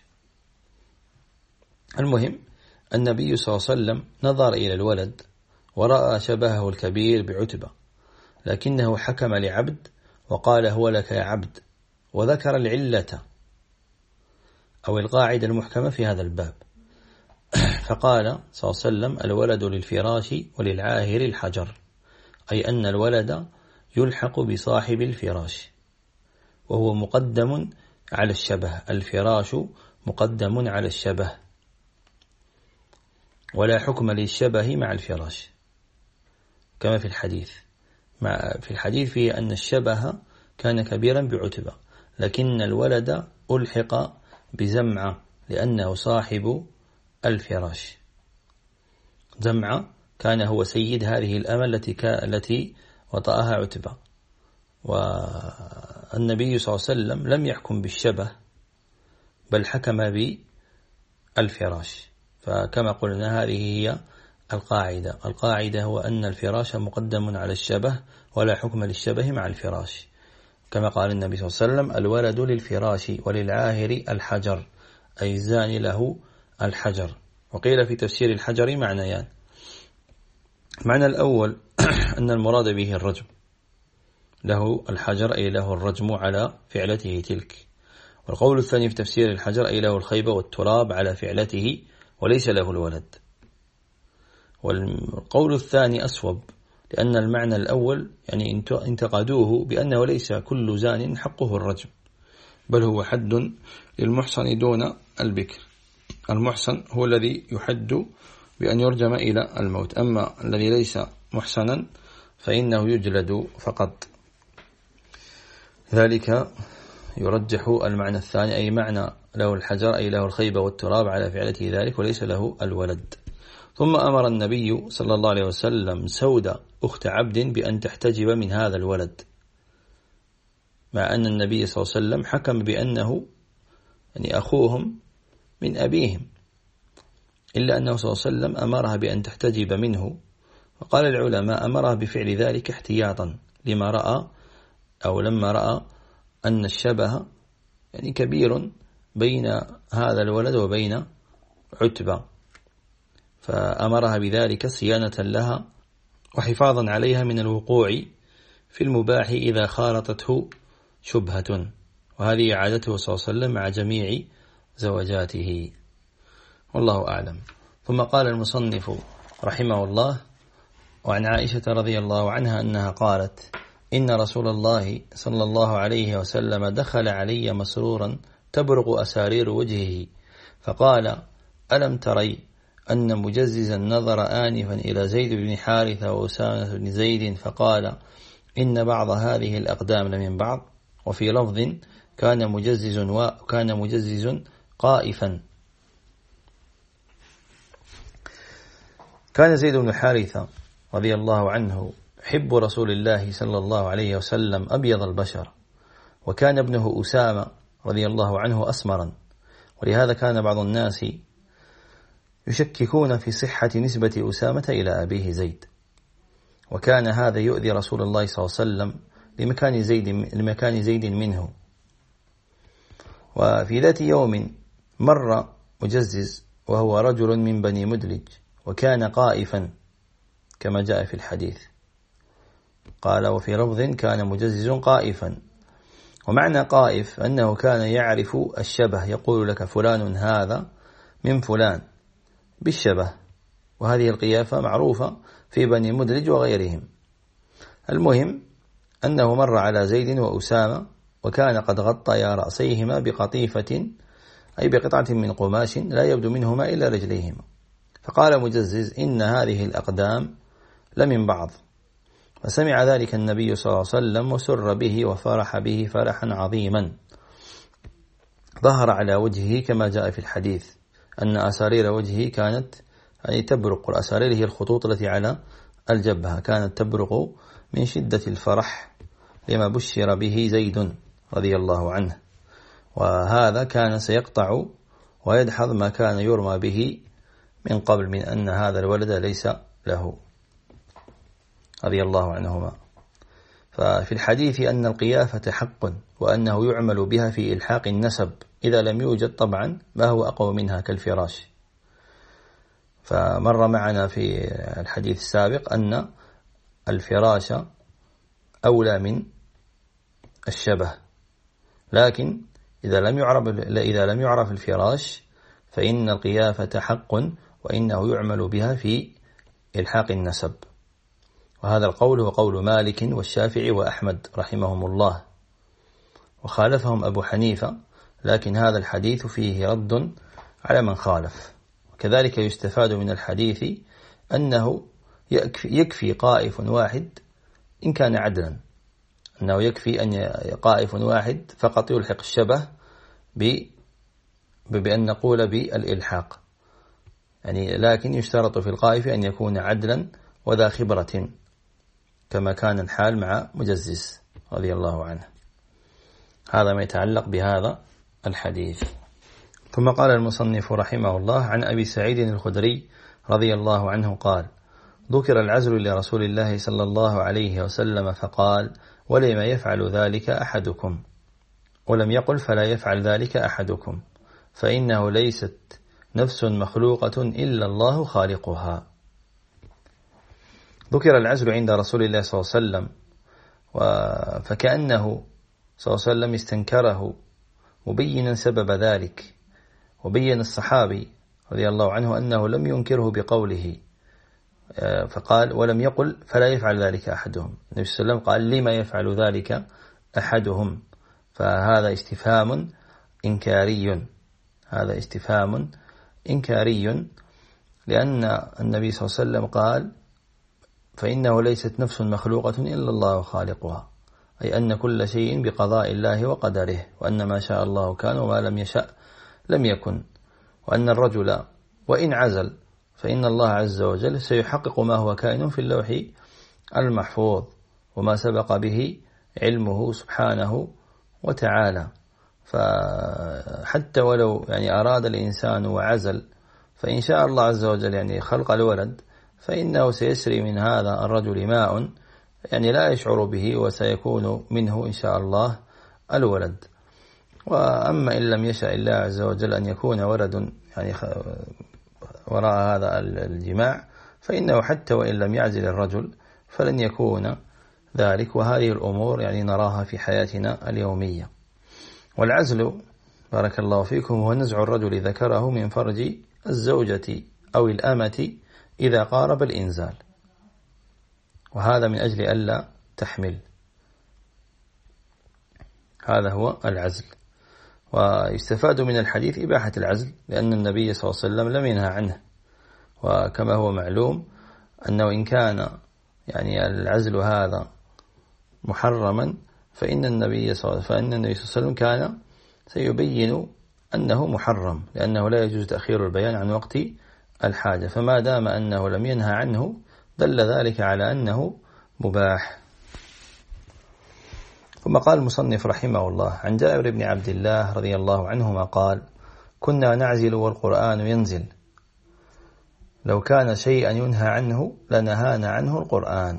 المهم النبي صلى الله عليه وسلم نظر إلى الولد ورأى شبهه الكبير بعتبة، لكنه حكم لعبد وقال هو لك يا عبد، وذكر العلة أو القاعدة المحكمة في هذا الباب، فقال صلى الله عليه وسلم الولد للفراش وللعاهر الحجر، أي أن الولد يلحق بصاحب الفراش وهو مقدم على الشبه، الفراش مقدم على الشبه، ولا حكم للشبه مع الفراش كما في الحديث. في الحديث فيه أن الشبه كان كبيرا بعتبة، لكن الولد ألحق بزمعة لأنه صاحب الفراش. زمعة كان هو سيد هذه الأمة التي وطأها عتبة، والنبي صلى الله عليه وسلم لم يحكم بالشبه بل حكم بالفراش. فكما قلنا هذه هي القاعدة هو أن الفراش مقدم على الشبه ولا حكم للشبه مع الفراش، كما قال النبي صلى الله عليه وسلم الولد للفراش وللعاهر الحجر، أي الزاني له الحجر. وقيل في تفسير الحجر معنيان، المعنى الأول أن المراد به الرجم، له الحجر أي له الرجم على فعلته تلك. والقول الثاني في تفسير الحجر أي له الخيبة والتراب على فعلته وليس له الولد. والقول الثاني أصوب، لأن المعنى الأول يعني انتقدوه بأنه ليس كل زان حقه الرجم، بل هو حد للمحصن دون البكر. المحصن هو الذي يحد بأن يرجم إلى الموت، أما الذي ليس محصنا فإنه يجلد فقط. ذلك يرجح المعنى الثاني، أي معنى له الحجر أي له الخيبة والتراب على فعلته ذلك وليس له الولد. ثم أمر النبي صلى الله عليه وسلم سودة أخت عبد بأن تحتجب من هذا الولد، مع أن النبي صلى الله عليه وسلم حكم بأنه يعني أخوهم من أبيهم، إلا أنه صلى الله عليه وسلم أمرها بأن تحتجب منه. وقال العلماء أمرها بفعل ذلك احتياطا لما رأى أو لما رأى أن الشبه يعني كبير بين هذا الولد وبين عتبة، فأمرها بذلك صيانة لها وحفاظا عليها من الوقوع في المباح إذا خالطته شبهة. وهذه عادته صلى الله عليه وسلم مع جميع زوجاته، والله أعلم. ثم قال المصنف رحمه الله: وعن عائشة رضي الله عنها أنها قالت: إن رسول الله صلى الله عليه وسلم دخل علي مسرورا تبرق أسارير وجهه، فقال: ألم تري أن مجززا نظر آنفا إلى زيد بن حارثة وأسامة بن زيد فقال: إن بعض هذه الأقدام لمن بعض. وفي لفظ: كان مجزز قائفا. كان زيد بن حارثة رضي الله عنه حب رسول الله صلى الله عليه وسلم أبيض البشر، وكان ابنه أسامة رضي الله عنه أسمرا، ولهذا كان بعض الناس يشككون في صحة نسبة أسامة إلى أبيه زيد، وكان هذا يؤذي رسول الله صلى الله عليه وسلم لمكان زيد منه. وفي ذات يوم مر مجزز وهو رجل من بني مدلج، وكان قائفا كما جاء في الحديث، قال وفي لفظ كان مجزز قائفا. ومعنى قائف أنه كان يعرف الشبه، يقول لك فلان هذا من فلان بالشبه، وهذه القيافة معروفة في بني مدلج وغيرهم. المهم أنه مر على زيد وأسامة، وكان قد غطيا رأسيهما بقطيفة أي بقطعة من قماش لا يبدو منهما إلا رجليهما، فقال مجزز إن هذه الأقدام لمن بعض. فسمع ذلك النبي صلى الله عليه وسلم وسر به وفرح به فرحا عظيما ظهر على وجهه، كما جاء في الحديث أن أسارير وجهه كانت تبرق، الأسارير هي الخطوط التي على الجبهة، كانت تبرق من شدة الفرح لما بشر به زيد رضي الله عنه. وهذا كان سيقطع ويدحض ما كان يرمى به من قبل من أن هذا الولد ليس له رضي الله عنهما. ففي الحديث أن القيافة حق، وأنه يعمل بها في إلحاق النسب إذا لم يوجد طبعا ما هو أقوى منها كالفراش. فمر معنا في الحديث السابق أن الفراش أولى من الشبه، لكن إذا لم يعرف الفراش فإن القيافة حق، وإنه يعمل بها في إلحاق النسب. وهذا القول هو قول مالك والشافعي وأحمد رحمهم الله، وخالفهم أبو حنيفة، لكن هذا الحديث فيه رد على من خالف. وكذلك يستفاد من الحديث أنه يكفي قائف واحد إن كان عدلا، أنه يكفي أن قائف واحد فقط يلحق الشبه بأن نقول بالإلحاق، يعني لكن يشترط في القائف أن يكون عدلا وذا خبرة، كما كان الحال مع مجزز رضي الله عنه. هذا ما يتعلق بهذا الحديث. ثم قال المصنف رحمه الله عن أبي سعيد الخدري رضي الله عنه قال: ذكر العزل لرسول الله صلى الله عليه وسلم فقال: ولم يفعل ذلك أحدكم، ولم يقل فلا يفعل ذلك أحدكم، فإنه ليست نفس مخلوقة إلا الله خالقها. ذكر العزل عند رسول الله صلى الله عليه وسلم، فكأنه صلى الله عليه وسلم استنكره مبينا سبب ذلك، وبين الصحابي رضي الله عنه أنه لم ينكره بقوله، فقال ولم يقل فلا يفعل ذلك أحدهم. النبي صلى الله عليه وسلم قال: لما يفعل ذلك أحدهم؟ فهذا استفهام إنكاري، هذا استفهام إنكاري، لأن النبي صلى الله عليه وسلم قال: فإنه ليست نفس مخلوقة إلا الله خالقها، أي أن كل شيء بقضاء الله وقدره، وأن ما شاء الله كان وما لم يشأ لم يكن، وأن الرجل وإن عزل فإن الله عز وجل سيحقق ما هو كائن في اللوح المحفوظ وما سبق به علمه سبحانه وتعالى. فحتى ولو أراد الإنسان وعزل، فإن شاء الله عز وجل خلق الولد، فإنه سيسري من هذا الرجل ماء لا يشعر به، وسيكون منه إن شاء الله الولد. وأما إن لم يشاء الله عز وجل أن يكون ولد وراء هذا الجماع، فإنه حتى وإن لم يعزل الرجل فلن يكون ذلك. وهذه الأمور نراها في حياتنا اليومية. والعزل بارك الله فيكم هو نزع الرجل ذكره من فرج الزوجة أو الأمة إذا قارب الإنزال، وهذا من أجل ألا تحمل. هذا هو العزل. ويستفاد من الحديث إباحة العزل، لأن النبي صلى الله عليه وسلم لم ينهى عنه. وكما هو معلوم أنه إن كان العزل هذا محرما، فإن النبي صلى الله عليه وسلم كان سيبين أنه محرم، لأنه لا يجوز تأخير البيان عن وقت الحاجة. فما دام أنه لم ينهى عنه دل ذلك على أنه مباح. ثم قال المصنف رحمه الله عن جابر بن عبد الله رضي الله عنهما قال: كنا نعزل والقرآن ينزل، لو كان شيئا ينهى عنه لنهانا عنه القرآن.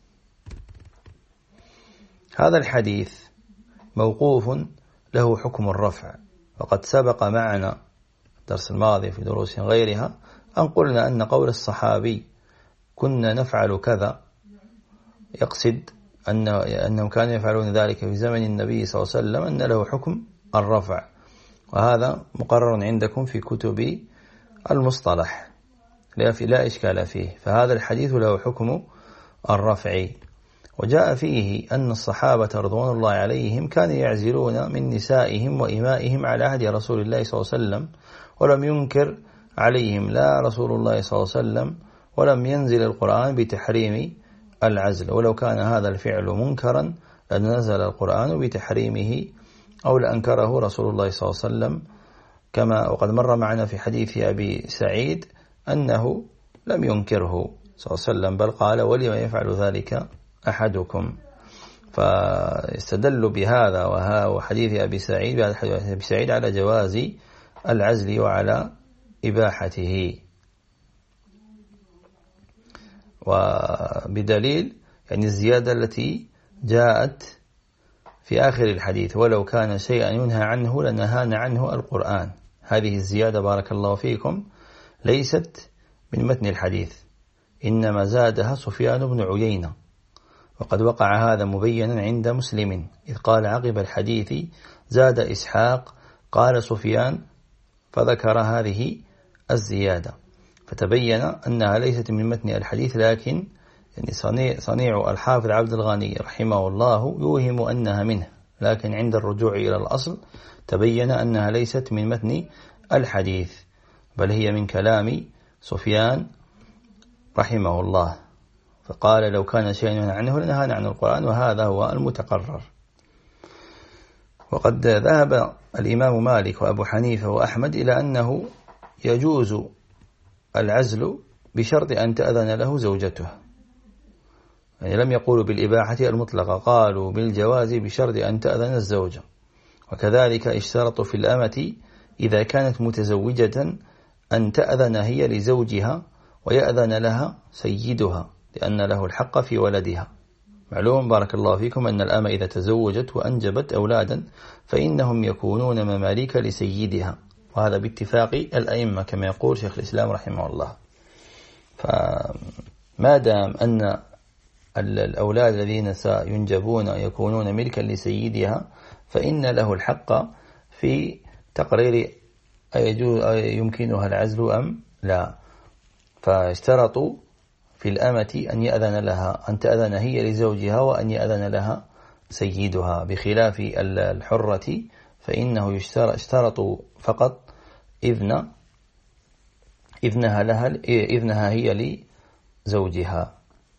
هذا الحديث موقوف له حكم الرفع، وقد سبق معنا الدرس الماضي في دروس غيرها أن قلنا أن قول الصحابي كنا نفعل كذا يقصد أنهم كانوا يفعلون ذلك في زمن النبي صلى الله عليه وسلم أن له حكم الرفع، وهذا مقرر عندكم في كتب المصطلح لا إشكال فيه. فهذا الحديث له حكم الرفع، وجاء فيه أن الصحابة رضوان الله عليهم كانوا يعزلون من نسائهم وإمائهم على عهد رسول الله صلى الله عليه وسلم، ولم ينكر عليهم لا رسول الله صلى الله عليه وسلم ولم ينزل القرآن بتحريم العزل، ولو كان هذا الفعل منكرا لنزل القرآن بتحريمه أو لأنكره رسول الله صلى الله عليه وسلم، كما وقد مر معنا في حديث أبي سعيد أنه لم ينكره صلى الله عليه وسلم، بل قال ولما يفعل ذلك أحدكم. فاستدلوا بهذا وحديث أبي سعيد على جواز العزل وعلى إباحته، وبدليل يعني الزيادة التي جاءت في آخر الحديث ولو كان شيئا ينهى عنه لنهانا عنه القرآن. هذه الزيادة بارك الله فيكم ليست من متن الحديث، إنما زادها سفيان بن عيينة، وقد وقع هذا مبينا عند مسلم إذ قال عقب الحديث زاد إسحاق قال سفيان فذكر هذه الزيادة، فتبين أنها ليست من متن الحديث، لكن يعني صنيع الحافظ عبد الغني رحمه الله يوهم أنها منه، لكن عند الرجوع إلى الأصل تبين أنها ليست من متن الحديث، بل هي من كلام سفيان رحمه الله، فقال لو كان شيئا ينهى عنه لنهانا عن القرآن، وهذا هو المتقرر. وقد ذهب الإمام مالك وأبو حنيفة وأحمد إلى أنه يجوز العزل بشرط أن تأذن له زوجته، يعني لم يقولوا بالإباحة المطلقة، قالوا بالجواز بشرط أن تأذن الزوجة. وكذلك اشترطوا في الأمة إذا كانت متزوجة أن تأذن هي لزوجها ويأذن لها سيدها لأن له الحق في ولدها. معلوم بارك الله فيكم أن الأمة إذا تزوجت وأنجبت أولادا فإنهم يكونون مماليك لسيدها، وهذا باتفاق الأئمة كما يقول شيخ الإسلام رحمه الله. فما دام أن الأولاد الذين سينجبون يكونون ملكا لسيدها فإن له الحق في تقرير يمكنها العزل أم لا. فاشترطوا في الأمة أن يأذن لها أن تأذن هي لزوجها وأن يأذن لها سيدها، بخلاف الحرة فإنه اشترطوا فقط إذنها هي لزوجها.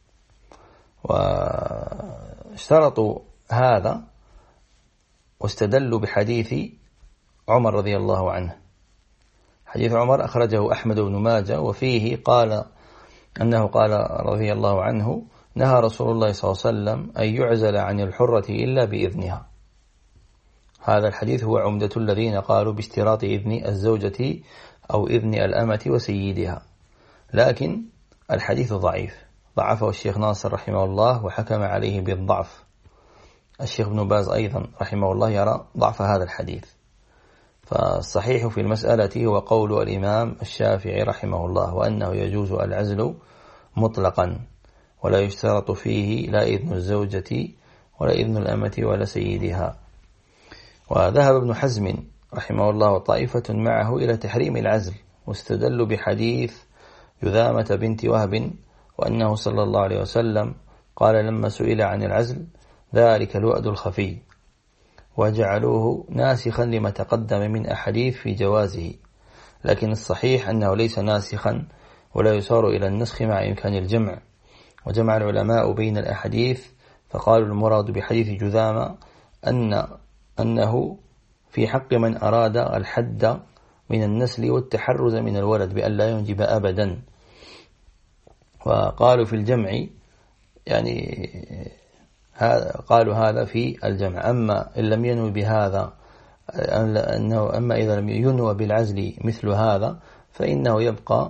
واشترطوا هذا واستدلوا بحديث عمر رضي الله عنه. حديث عمر أخرجه أحمد بن ماجه، وفيه أنه قال رضي الله عنه نهى رسول الله صلى الله عليه وسلم أن يعزل عن الحرة إلا بإذنها. هذا الحديث هو عمدة الذين قالوا باشتراط إذن الزوجة أو إذن الأمة وسيدها، لكن الحديث ضعيف، ضعفه الشيخ ناصر رحمه الله وحكم عليه بالضعف. الشيخ ابن باز أيضا رحمه الله يرى ضعف هذا الحديث. فالصحيح في المسألة هو قول الإمام الشافعي رحمه الله، وأنه يجوز العزل مطلقا ولا يشترط فيه لا إذن الزوجة ولا إذن الأمة ولا سيدها. وذهب ابن حزم رحمه الله وطائفة معه إلى تحريم العزل، واستدلوا بحديث يذامة بنت وهب وأنه صلى الله عليه وسلم قال لما سئل عن العزل ذلك الوأد الخفي، وجعلوه ناسخا لما تقدم من أحاديث في جوازه، لكن الصحيح أنه ليس ناسخا ولا يصار إلى النسخ مع إمكان الجمع. وجمع العلماء بين الأحاديث فقالوا المراد بحديث جذامة أنه في حق من أراد الحد من النسل والتحرز من الولد بأن لا ينجب أبدا. وقالوا في الجمع يعني قالوا هذا في الجمع. أما إن لم ينوي بهذا أما إذا لم ينوى بالعزل مثل هذا فإنه يبقى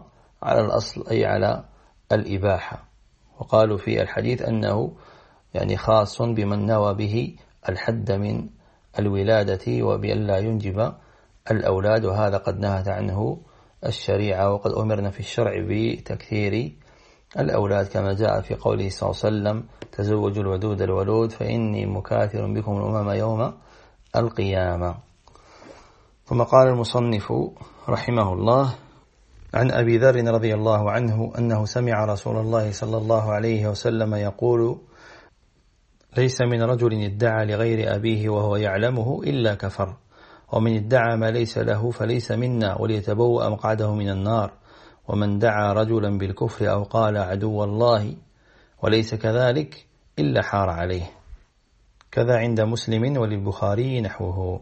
على الأصل أي على الإباحة. وقالوا في الحديث أنه يعني خاص بمن نوى به الحد من الولادة وبأن لا ينجب الأولاد، وهذا قد نهت عنه الشريعة، وقد أمرنا في الشرع بتكثير الأولاد كما جاء في قوله صلى الله عليه وسلم: تزوجوا الودود الولود فإني مكاثر بكم الأمم يوم القيامة. ثم قال المصنف رحمه الله: عن أبي ذر رضي الله عنه أنه سمع رسول الله صلى الله عليه وسلم يقول: ليس من رجل ادعى لغير أبيه وهو يعلمه إلا كفر، ومن ادعى ما ليس له فليس منا وليتبوأ مقعده من النار، ومن دعا رجلا بالكفر أو قال عدو الله وليس كذلك إلا حار عليه. كذا عند مسلم وللبخاري نحوه.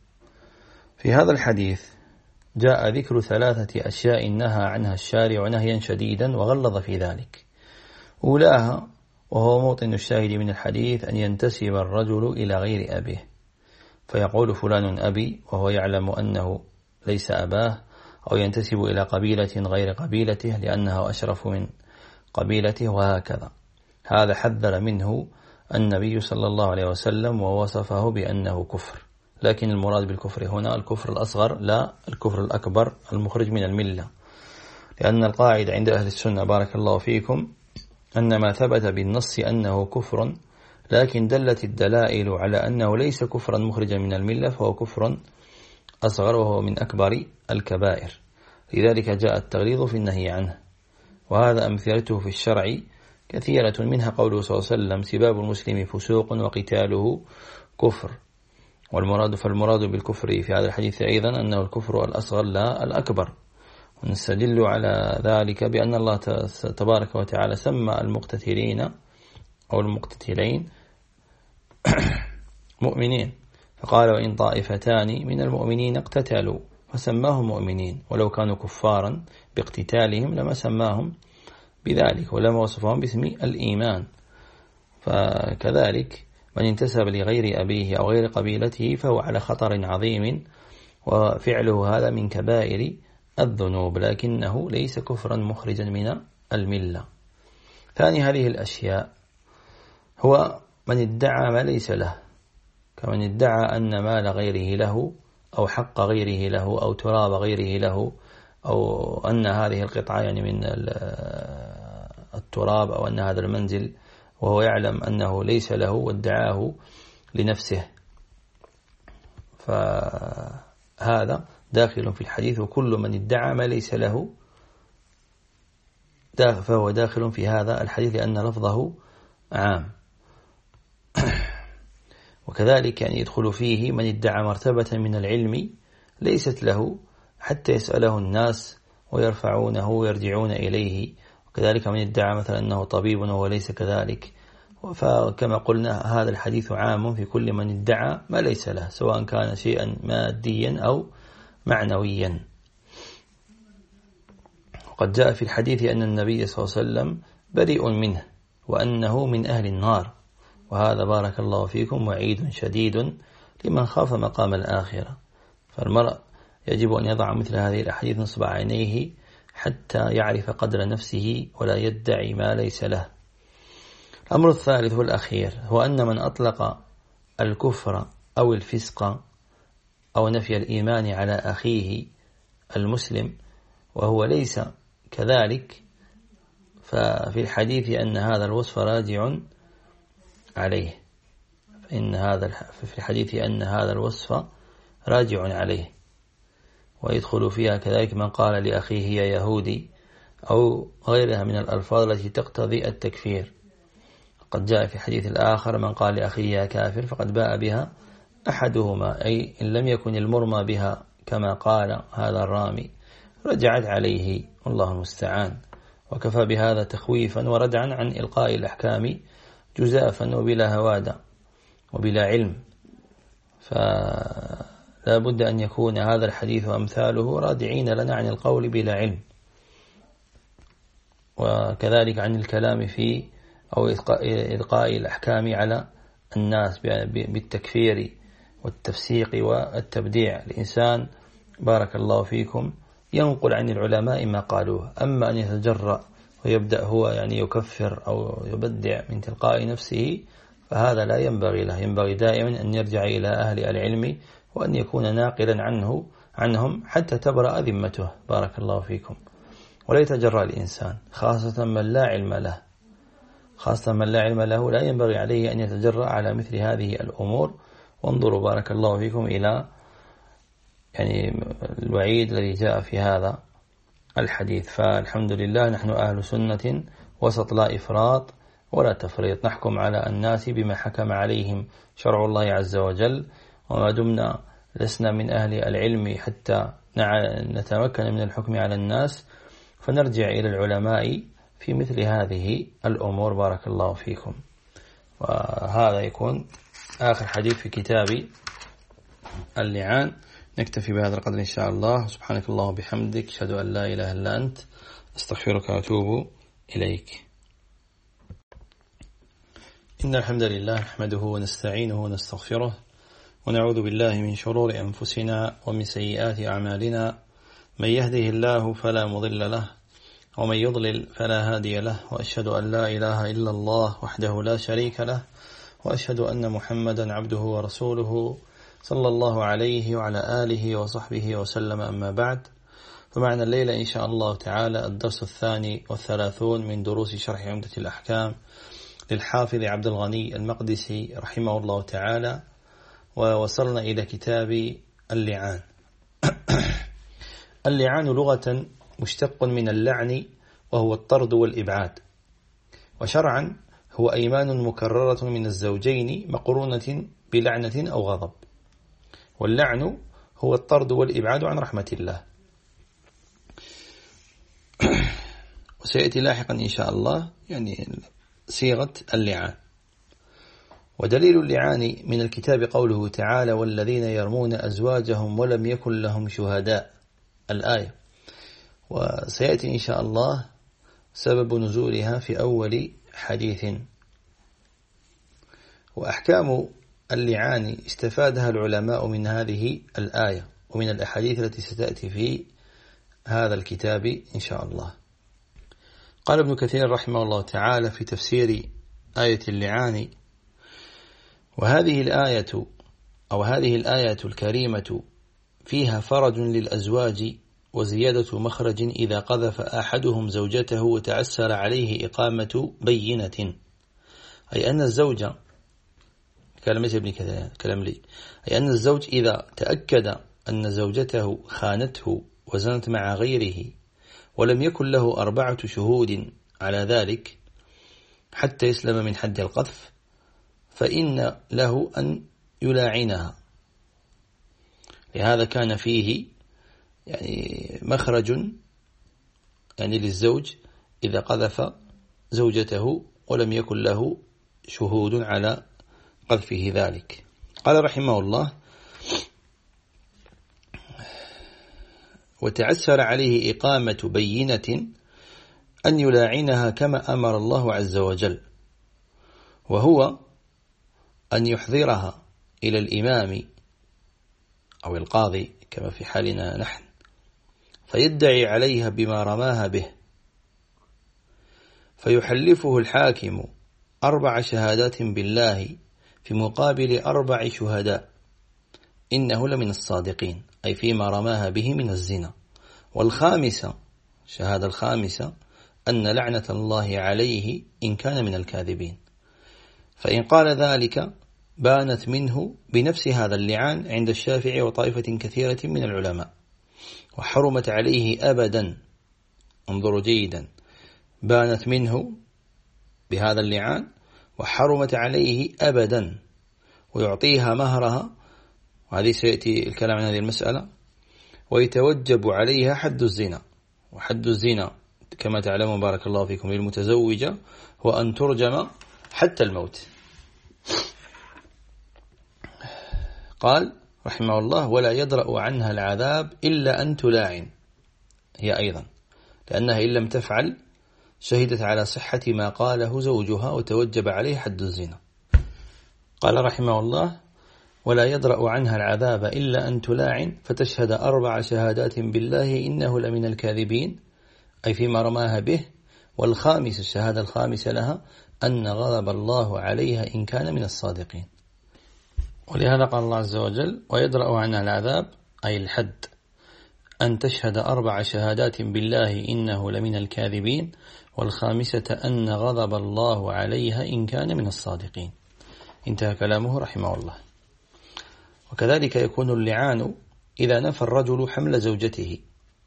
في هذا الحديث جاء ذكر 3 أشياء نهى عنها الشارع نهيا شديدا وغلظ في ذلك. أولاها وهو موطن الشاهد من الحديث أن ينتسب الرجل إلى غير أبيه، فيقول فلان أبي وهو يعلم أنه ليس أباه، أو ينتسب إلى قبيلة غير قبيلته لأنها أشرف من قبيلته، وهكذا. هذا حذر منه النبي صلى الله عليه وسلم ووصفه بأنه كفر، لكن المراد بالكفر هنا الكفر الأصغر لا الكفر الأكبر المخرج من الملة، لأن القاعدة عند أهل السنة بارك الله فيكم أن ما ثبت بالنص أنه كفر لكن دلت الدلائل على أنه ليس كفرا مخرجا من الملة فهو كفر أصغر، وهو من أكبر الكبائر، لذلك جاء التغليظ في النهي عنه. وهذا أمثلته في الشرع كثيرة، منها قوله صلى الله عليه وسلم: سباب المسلم فسوق وقتاله كفر. فالمراد بالكفر في هذا الحديث أيضا أنه الكفر الأصغر لا الأكبر. ونستدل على ذلك بأن الله تبارك وتعالى سمى المقتتلين أو المقتتلين مؤمنين، فقال: وإن طائفتان من المؤمنين اقتتلوا فسماهم مؤمنين، ولو كانوا كفارا باقتتالهم لما سماهم بذلك ولما وصفهم باسم الإيمان. فكذلك من انتسب لغير أبيه أو غير قبيلته فهو على خطر عظيم، وفعله هذا من كبائر الذنوب، لكنه ليس كفرا مخرجا من الملة. ثاني هذه الأشياء هو من ادعى ما ليس له، كمن ادعى أن مال غيره له أو حق غيره له أو تراب غيره له، أو أن هذه القطعة يعني من التراب، أو أن هذا المنزل وهو يعلم أنه ليس له وادعاه لنفسه، فهذا داخل في الحديث. وكل من ادعى ما ليس له فهو داخل في هذا الحديث لأن لفظه عام. وكذلك يعني يدخل فيه من ادعى مرتبة من العلم ليست له حتى يسأله الناس ويرفعونه ويرجعون إليه، وكذلك من ادعى مثلا أنه طبيب وهو ليس كذلك. فكما قلنا هذا الحديث عام في كل من ادعى ما ليس له، سواء كان شيئا ماديا أو معنويا. وقد جاء في الحديث أن النبي صلى الله عليه وسلم بريء منه وأنه من أهل النار، وهذا بارك الله فيكم وعيد شديد لمن خاف مقام الآخرة. فالمرء يجب أن يضع مثل هذه الأحاديث نصب عينيه حتى يعرف قدر نفسه ولا يدعي ما ليس له. الأمر الثالث والأخير هو أن من أطلق الكفر أو الفسق أو نفي الإيمان على أخيه المسلم وهو ليس كذلك، ففي الحديث أن هذا الوصف راجع عليه، في الحديث أن هذا الوصف راجع عليه. ويدخل فيها كذلك من قال لأخيه يا يهودي أو غيرها من الألفاظ التي تقتضي التكفير. قد جاء في حديث الآخر من قال لأخيه يا كافر فقد باء بها أحدهما، أي إن لم يكن المرمى بها كما قال هذا الرامي رجعت عليه، والله المستعان. وكفى بهذا تخويفا وردعا عن إلقاء الأحكام جزافا وبلا هوادة وبلا علم. فلا بد أن يكون هذا الحديث وأمثاله رادعين لنا عن القول بلا علم، وكذلك عن الكلام في أو إلقاء الأحكام على الناس بالتكفير والتفسيق والتبديع. الإنسان بارك الله فيكم ينقل عن العلماء ما قالوه. أما أن يتجرأ ويبدأ هو يعني يكفر أو يبدع من تلقاء نفسه فهذا لا ينبغي له. ينبغي دائما أن يرجع إلى أهل العلم وأن يكون ناقلا عنهم حتى تبرأ ذمته. بارك الله فيكم. ولا يتجرأ الإنسان خاصة من لا علم له لا ينبغي عليه أن يتجرأ على مثل هذه الأمور. وانظروا بارك الله فيكم إلى يعني الوعيد الذي جاء في هذا الحديث. فالحمد لله نحن أهل سنة وسط، لا إفراط ولا تفريط. نحكم على الناس بما حكم عليهم شرع الله عز وجل، وما دمنا لسنا من أهل العلم حتى نتمكن من الحكم على الناس فنرجع إلى العلماء في مثل هذه الأمور. بارك الله فيكم. وهذا يكون آخر حديث في كتاب اللعان. نكتفي بهذا القدر إن شاء الله. سبحانك اللهم وبحمدك، أشهد أن لا إله إلا أنت، أستغفرك وأتوب إليك. إن الحمد لله نحمده ونستعينه ونستغفره ونعوذ بالله من شرور أنفسنا ومن سيئات أعمالنا. من يهده الله فلا مضل له ومن يضلل فلا هادي له، وأشهد أن لا إله إلا الله وحده لا شريك له، وأشهد أن محمدا عبده ورسوله صلى الله عليه وعلى آله وصحبه وسلم. أما بعد، فمعنا الليلة إن شاء الله تعالى الدرس 32 من دروس شرح عمدة الأحكام للحافظ عبد الغني المقدسي رحمه الله تعالى، ووصلنا إلى كتاب اللعان. اللعان لغة مشتق من اللعن وهو الطرد والإبعاد، وشرعا هو أيمان مكررة من الزوجين مقرونة بلعنة أو غضب. واللعن هو الطرد والإبعاد عن رحمة الله. وسيأتي لاحقا إن شاء الله يعني صيغة اللعان. ودليل اللعان من الكتاب قوله تعالى: والذين يرمون أزواجهم ولم يكن لهم شهداء، الآية. وسيأتي إن شاء الله سبب نزولها في أول حديث. وأحكام اللعان استفادها العلماء من هذه الآية ومن الأحاديث التي ستأتي في هذا الكتاب إن شاء الله. قال ابن كثير رحمه الله تعالى في تفسير آية اللعان: وهذه الآية أو هذه الآية الكريمة فيها فرج للأزواج وزيادة مخرج إذا قذف أحدهم زوجته وتعسر عليه إقامة بينة. أي أن الزوج، كلام ابن كثير كلام لي، أي أن الزوج إذا تأكد أن زوجته خانته وزنت مع غيره ولم يكن له 4 شهود على ذلك حتى يسلم من حد القذف، فإن له أن يلاعنها. لهذا كان فيه يعني مخرج يعني للزوج إذا قذف زوجته ولم يكن له شهود على قذفه ذلك. قال رحمه الله: وتعسر عليه إقامة بينة أن يلاعنها كما أمر الله عز وجل، وهو أن يحضرها إلى الإمام أو القاضي كما في حالنا نحن، فيدعي عليها بما رماها به، فيحلفه الحاكم 4 شهادات بالله في مقابل 4 شهداء إنه لمن الصادقين، أي فيما رماها به من الزنا. والخامسة، شهادة الخامسة، أن لعنة الله عليه إن كان من الكاذبين. فإن قال ذلك بانت منه بنفس هذا اللعان عند الشافعي وطائفة كثيرة من العلماء، وحرمت عليه أبدا. انظروا جيدا: بانت منه بهذا اللعان وحرمت عليه أبدا، ويعطيها مهرها، وهذه سيأتي الكلام عن هذه المسألة. ويتوجب عليها حد الزنا، وحد الزنا كما تعلمون بارك الله فيكم للمتزوجة هو أن ترجم حتى الموت. قال رحمه الله: ولا يدرأ عنها العذاب إلا أن تلاعن، هي أيضا، لأنها إن لم تفعل شهدت على صحة ما قاله زوجها وتوجب عليه حد الزنا. قال رحمه الله: ولا يدرأ عنها العذاب إلا أن تلاعن فتشهد 4 شهادات بالله إنه لمن الكاذبين، أي فيما رماها به. والخامس، الشهادة الخامسة لها، أن غضب الله عليها إن كان من الصادقين. ولهذا قال الله عز وجل: ويدرأ عنها العذاب، أي الحد، أن تشهد 4 شهادات بالله إنه لمن الكاذبين، والخامسة أن غضب الله عليها إن كان من الصادقين. انتهى كلامه رحمه الله. وكذلك يكون اللعان إذا نفى الرجل حمل زوجته،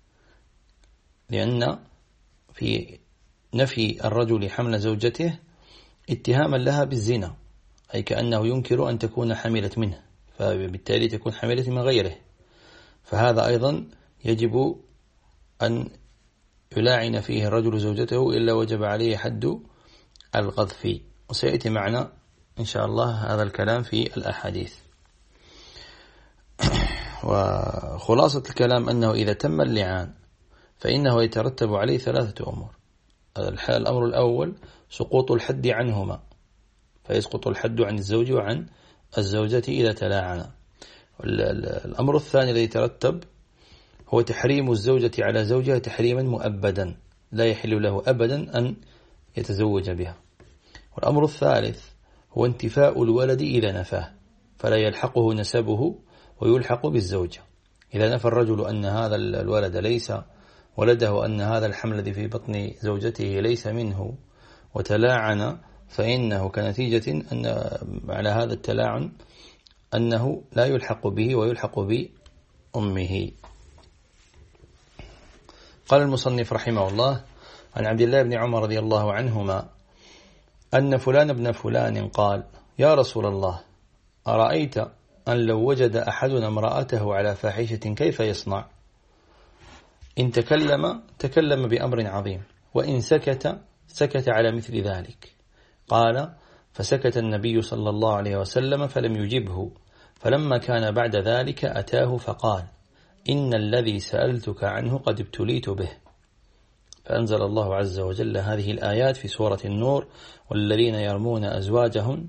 لأن في نفي الرجل حمل زوجته اتهاما لها بالزنا، أي كأنه ينكر أن تكون حملت منه، فبالتالي تكون حملت من غيره، فهذا أيضا يجب أن يلاعن فيه الرجل زوجته إلا وجب عليه حد القذف. وسيأتي معنا إن شاء الله هذا الكلام في الأحاديث. وخلاصة الكلام أنه إذا تم اللعان فإنه يترتب عليه 3 أمور. الأمر الأول سقوط الحد عنهما، فيسقط الحد عن الزوج وعن الزوجة إذا تلاعنا. الأمر الثاني الذي يترتب هو تحريم الزوجة على زوجها تحريما مؤبدا، لا يحل له أبدا أن يتزوج بها. والأمر الثالث هو انتفاء الولد إذا نفاه، فلا يلحقه نسبه ويلحق بالزوجة. إذا نفى الرجل أن هذا الولد ليس ولده، أن هذا الحمل الذي في بطن زوجته ليس منه، وتلاعن، فإنه كنتيجة أن على هذا التلاعن أنه لا يلحق به ويلحق بأمه. قال المصنف رحمه الله: عن عبد الله بن عمر رضي الله عنهما أن فلان ابن فلان قال: يا رسول الله، أرأيت أن لو وجد أحدنا امرأته على فاحشة كيف يصنع؟ إن تكلم بأمر عظيم، وإن سكت على مثل ذلك. قال: فسكت النبي صلى الله عليه وسلم فلم يجبه، فلما كان بعد ذلك أتاه فقال: إن الذي سألتك عنه قد ابتليت به. فأنزل الله عز وجل هذه الآيات في سورة النور: والذين يرمون أزواجهم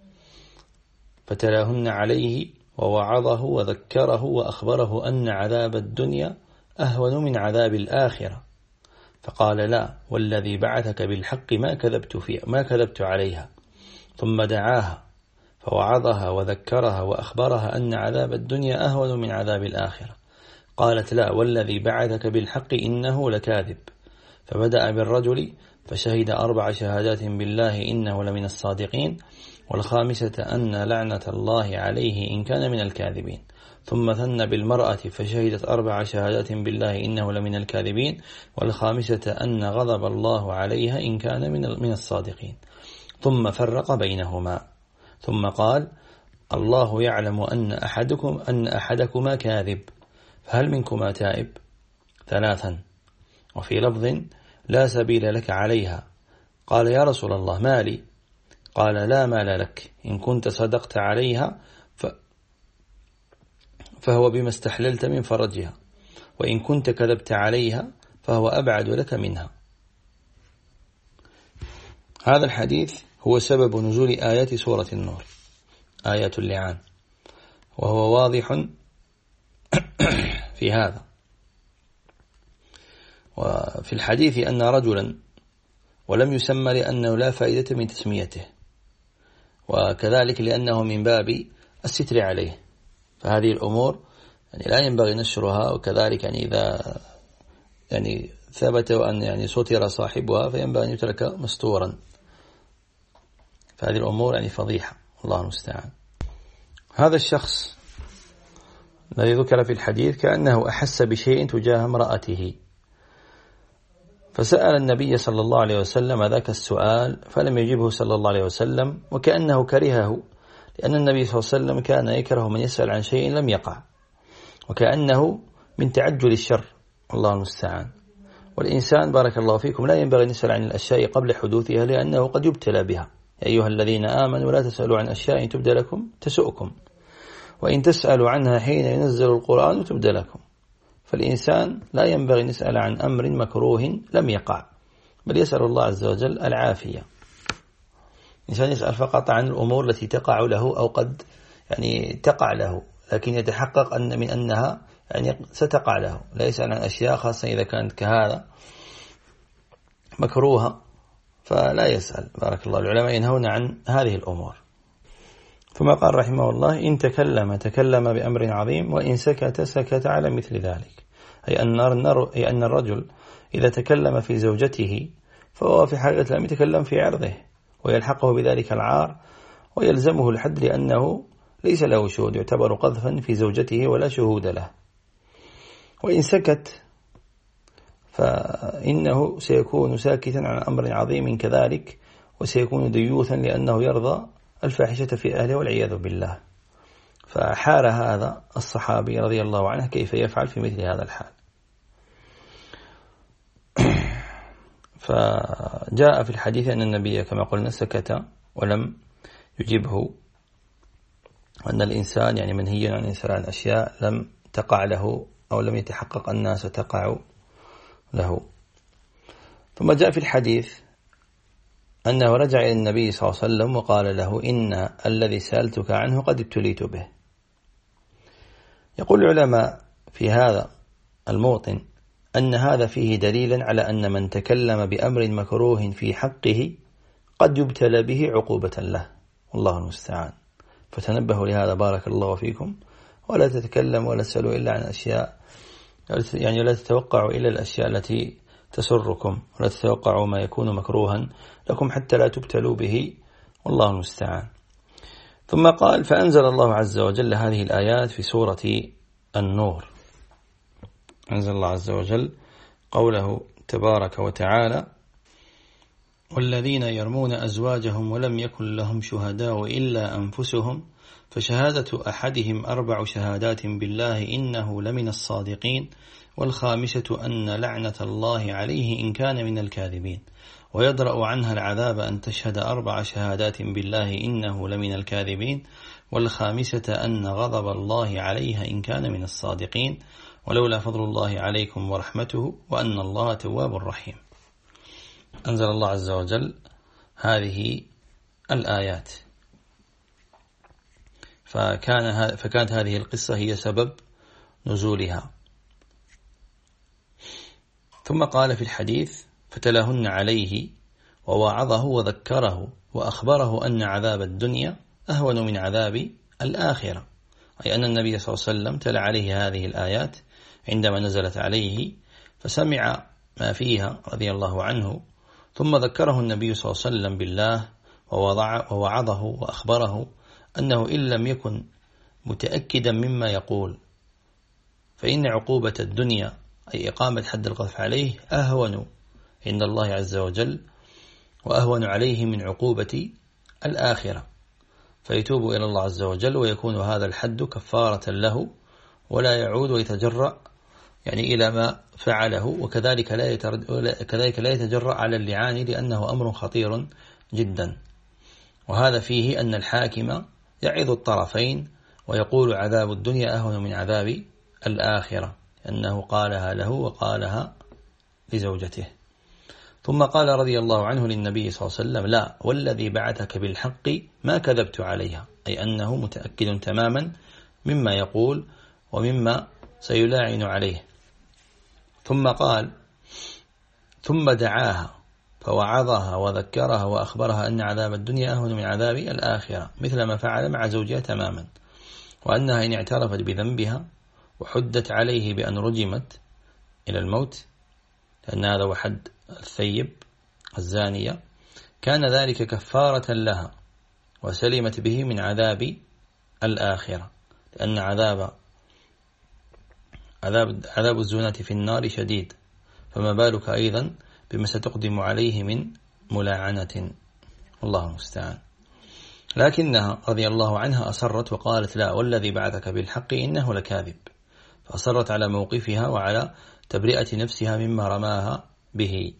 فتلاهن عليه ووعظه وذكره وأخبره أن عذاب الدنيا أهون من عذاب الآخرة، فقال: لا والذي بعثك بالحق ما كذبت عليها. ثم دعاها فوعظها وذكرها وأخبرها أن عذاب الدنيا أهون من عذاب الآخرة. قالت: لا والذي بعثك بالحق إنه لكاذب. فبدأ بالرجل فشهد 4 شهادات بالله إنه لمن الصادقين، والخامسة أن لعنة الله عليه إن كان من الكاذبين. ثم ثنى بالمرأة فشهدت 4 شهادات بالله إنه لمن الكاذبين، والخامسة أن غضب الله عليها إن كان من الصادقين. ثم فرق بينهما، ثم قال: الله يعلم أن أحدكما كاذب، فهل منكما تائب؟ 3. وفي لفظ: لا سبيل لك عليها. قال: يا رسول الله ما لي؟ قال: لا مال لك، إن كنت صدقت عليها فهو بما استحللت من فرجها، وإن كنت كذبت عليها فهو أبعد لك منها. هذا الحديث هو سبب نزول آيات سورة النور، آيات اللعان، وهو واضح في هذا. وفي الحديث أن رجلا، ولم يسمى لأنه لا فائدة من تسميته، وكذلك لأنه من باب الستر عليه، فهذه الأمور لا ينبغي نشرها. وكذلك إذا ثبت أن ستر صاحبها فينبغي أن يترك مستورا، فهذه الأمور فضيحة، الله المستعان. هذا الشخص الذي ذكر في الحديث كأنه أحس بشيء تجاه امرأته، فسأل النبي صلى الله عليه وسلم ذاك السؤال فلم يجبه صلى الله عليه وسلم، وكأنه كرهه، لأن النبي صلى الله عليه وسلم كان يكره من يسأل عن شيء لم يقع، وكأنه من تعجل الشر، الله المستعان. والإنسان بارك الله فيكم لا ينبغي أن يسأل عن الأشياء قبل حدوثها، لأنه قد يبتلى بها. يا أيها الذين آمنوا لا تسألوا عن أشياء تبدى لكم تسؤكم، وإن تسألوا عنها حين ينزل القرآن تبدى لكم. فالإنسان لا ينبغي أن يسأل عن أمر مكروه لم يقع، بل يسأل الله عز وجل العافية. الإنسان يسأل فقط عن الأمور التي تقع له أو قد يعني تقع له، لكن يتحقق أن من أنها يعني ستقع له، لا يسأل عن أشياء خاصة إذا كانت كهذا مكروهة فلا يسأل. بارك الله. العلماء ينهون عن هذه الأمور. ثم قال رحمه الله: إن تكلم بأمر عظيم، وإن سكت على مثل ذلك. أي أن الرجل إذا تكلم في زوجته فهو في حقيقة لم يتكلم في عرضه، ويلحقه بذلك العار ويلزمه الحد، لأنه ليس له شهود، يعتبر قذفا في زوجته ولا شهود له. وإن سكت فإنه سيكون ساكتا عن أمر عظيم كذلك، وسيكون ديوثا لأنه يرضى الفاحشة في أهله والعياذ بالله. فحار هذا الصحابي رضي الله عنه كيف يفعل في مثل هذا الحال. فجاء في الحديث أن النبي كما قلنا سكت ولم يجبه، أن الإنسان يعني منهي عن يسأل عن أشياء لم تقع له أو لم يتحقق أنها ستقع له. ثم جاء في الحديث أنه رجع إلى النبي صلى الله عليه وسلم وقال له: إن الذي سألتك عنه قد ابتليت به. يقول العلماء في هذا الموطن أن هذا فيه دليلا على أن من تكلم بأمر مكروه في حقه قد يبتلى به عقوبة له، والله المستعان. فتنبهوا لهذا بارك الله فيكم، ولا تتكلم ولا تسألوا إلا عن أشياء، يعني لا تتوقعوا إلا الأشياء التي تسركم، ولا تتوقعوا ما يكون مكروها لكم حتى لا تبتلوا به، والله المستعان. ثم قال: فأنزل الله عز وجل هذه الآيات في سورة النور. أنزل الله عز وجل قوله تبارك وتعالى: والذين يرمون أزواجهم ولم يكن لهم شهداء إلا أنفسهم فشهادة أحدهم 4 شهادات بالله إنه لمن الصادقين، والخامسة أن لعنة الله عليه إن كان من الكاذبين، ويدرأ عنها العذاب أن تشهد 4 شهادات بالله إنه لمن الكاذبين، والخامسة أن غضب الله عليها إن كان من الصادقين، ولولا فضل الله عليكم ورحمته وأن الله تواب رحيم. أنزل الله عز وجل هذه الآيات، فكانت هذه القصة هي سبب نزولها. ثم قال في الحديث: فتلاهن عليه ووعظه وذكره وأخبره أن عذاب الدنيا أهون من عذاب الآخرة، أي أن النبي صلى الله عليه وسلم تلا عليه هذه الآيات عندما نزلت عليه، فسمع ما فيها رضي الله عنه، ثم ذكره النبي صلى الله عليه وسلم بالله ووعظه وأخبره أنه إن لم يكن متأكدا مما يقول فإن عقوبة الدنيا أي إقامة حد القذف عليه أهون عند الله عز وجل وأهون عليه من عقوبة الآخرة، فيتوب إلى الله عز وجل ويكون هذا الحد كفارة له، ولا يعود ويتجرأ يعني إلى ما فعله، وكذلك لا يتجرأ على اللعان لأنه أمر خطير جدا. وهذا فيه أن الحاكم يعظ الطرفين ويقول عذاب الدنيا أهون من عذاب الآخرة، أنه قالها له وقالها لزوجته. ثم قال رضي الله عنه للنبي صلى الله عليه وسلم: لا والذي بعثك بالحق ما كذبت عليها، أي أنه متأكد تماما مما يقول ومما سيلاعن عليه. ثم قال: ثم دعاها فوعظها وذكرها وأخبرها أن عذاب الدنيا أهون من عذاب الآخرة، مثل ما فعل مع زوجها تماما، وأنها إن اعترفت بذنبها وحدت عليه بأن رجمت إلى الموت، لأن هذا هو حد الثيب الزانية، كان ذلك كفارة لها وسلمت به من عذاب الآخرة، لأن عذاب الزناة في النار شديد، فما بالك أيضا بما ستقدم عليه من ملاعنة، والله المستعان. لكنها رضي الله عنها أصرت وقالت: لا والذي بعثك بالحق إنه لكاذب، فأصرت على موقفها وعلى تبرئة نفسها مما رماها به.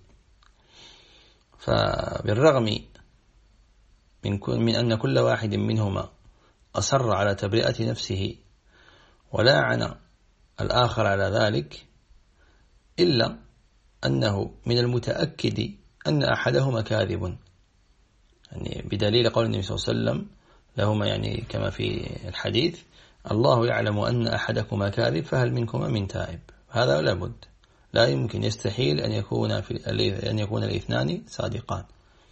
فبالرغم من أن كل واحد منهما أصر على تبرئة نفسه ولاعن الآخر على ذلك، إلا أنه من المتأكد أن أحدهما كاذب، يعني بدليل قول النبي صلى الله عليه وسلم: لهما يعني كما في الحديث: الله يعلم أن أحدكما كاذب فهل منكما من تائب. هذا لابد، لا يمكن، يستحيل أن يكون الاثنان صادقان.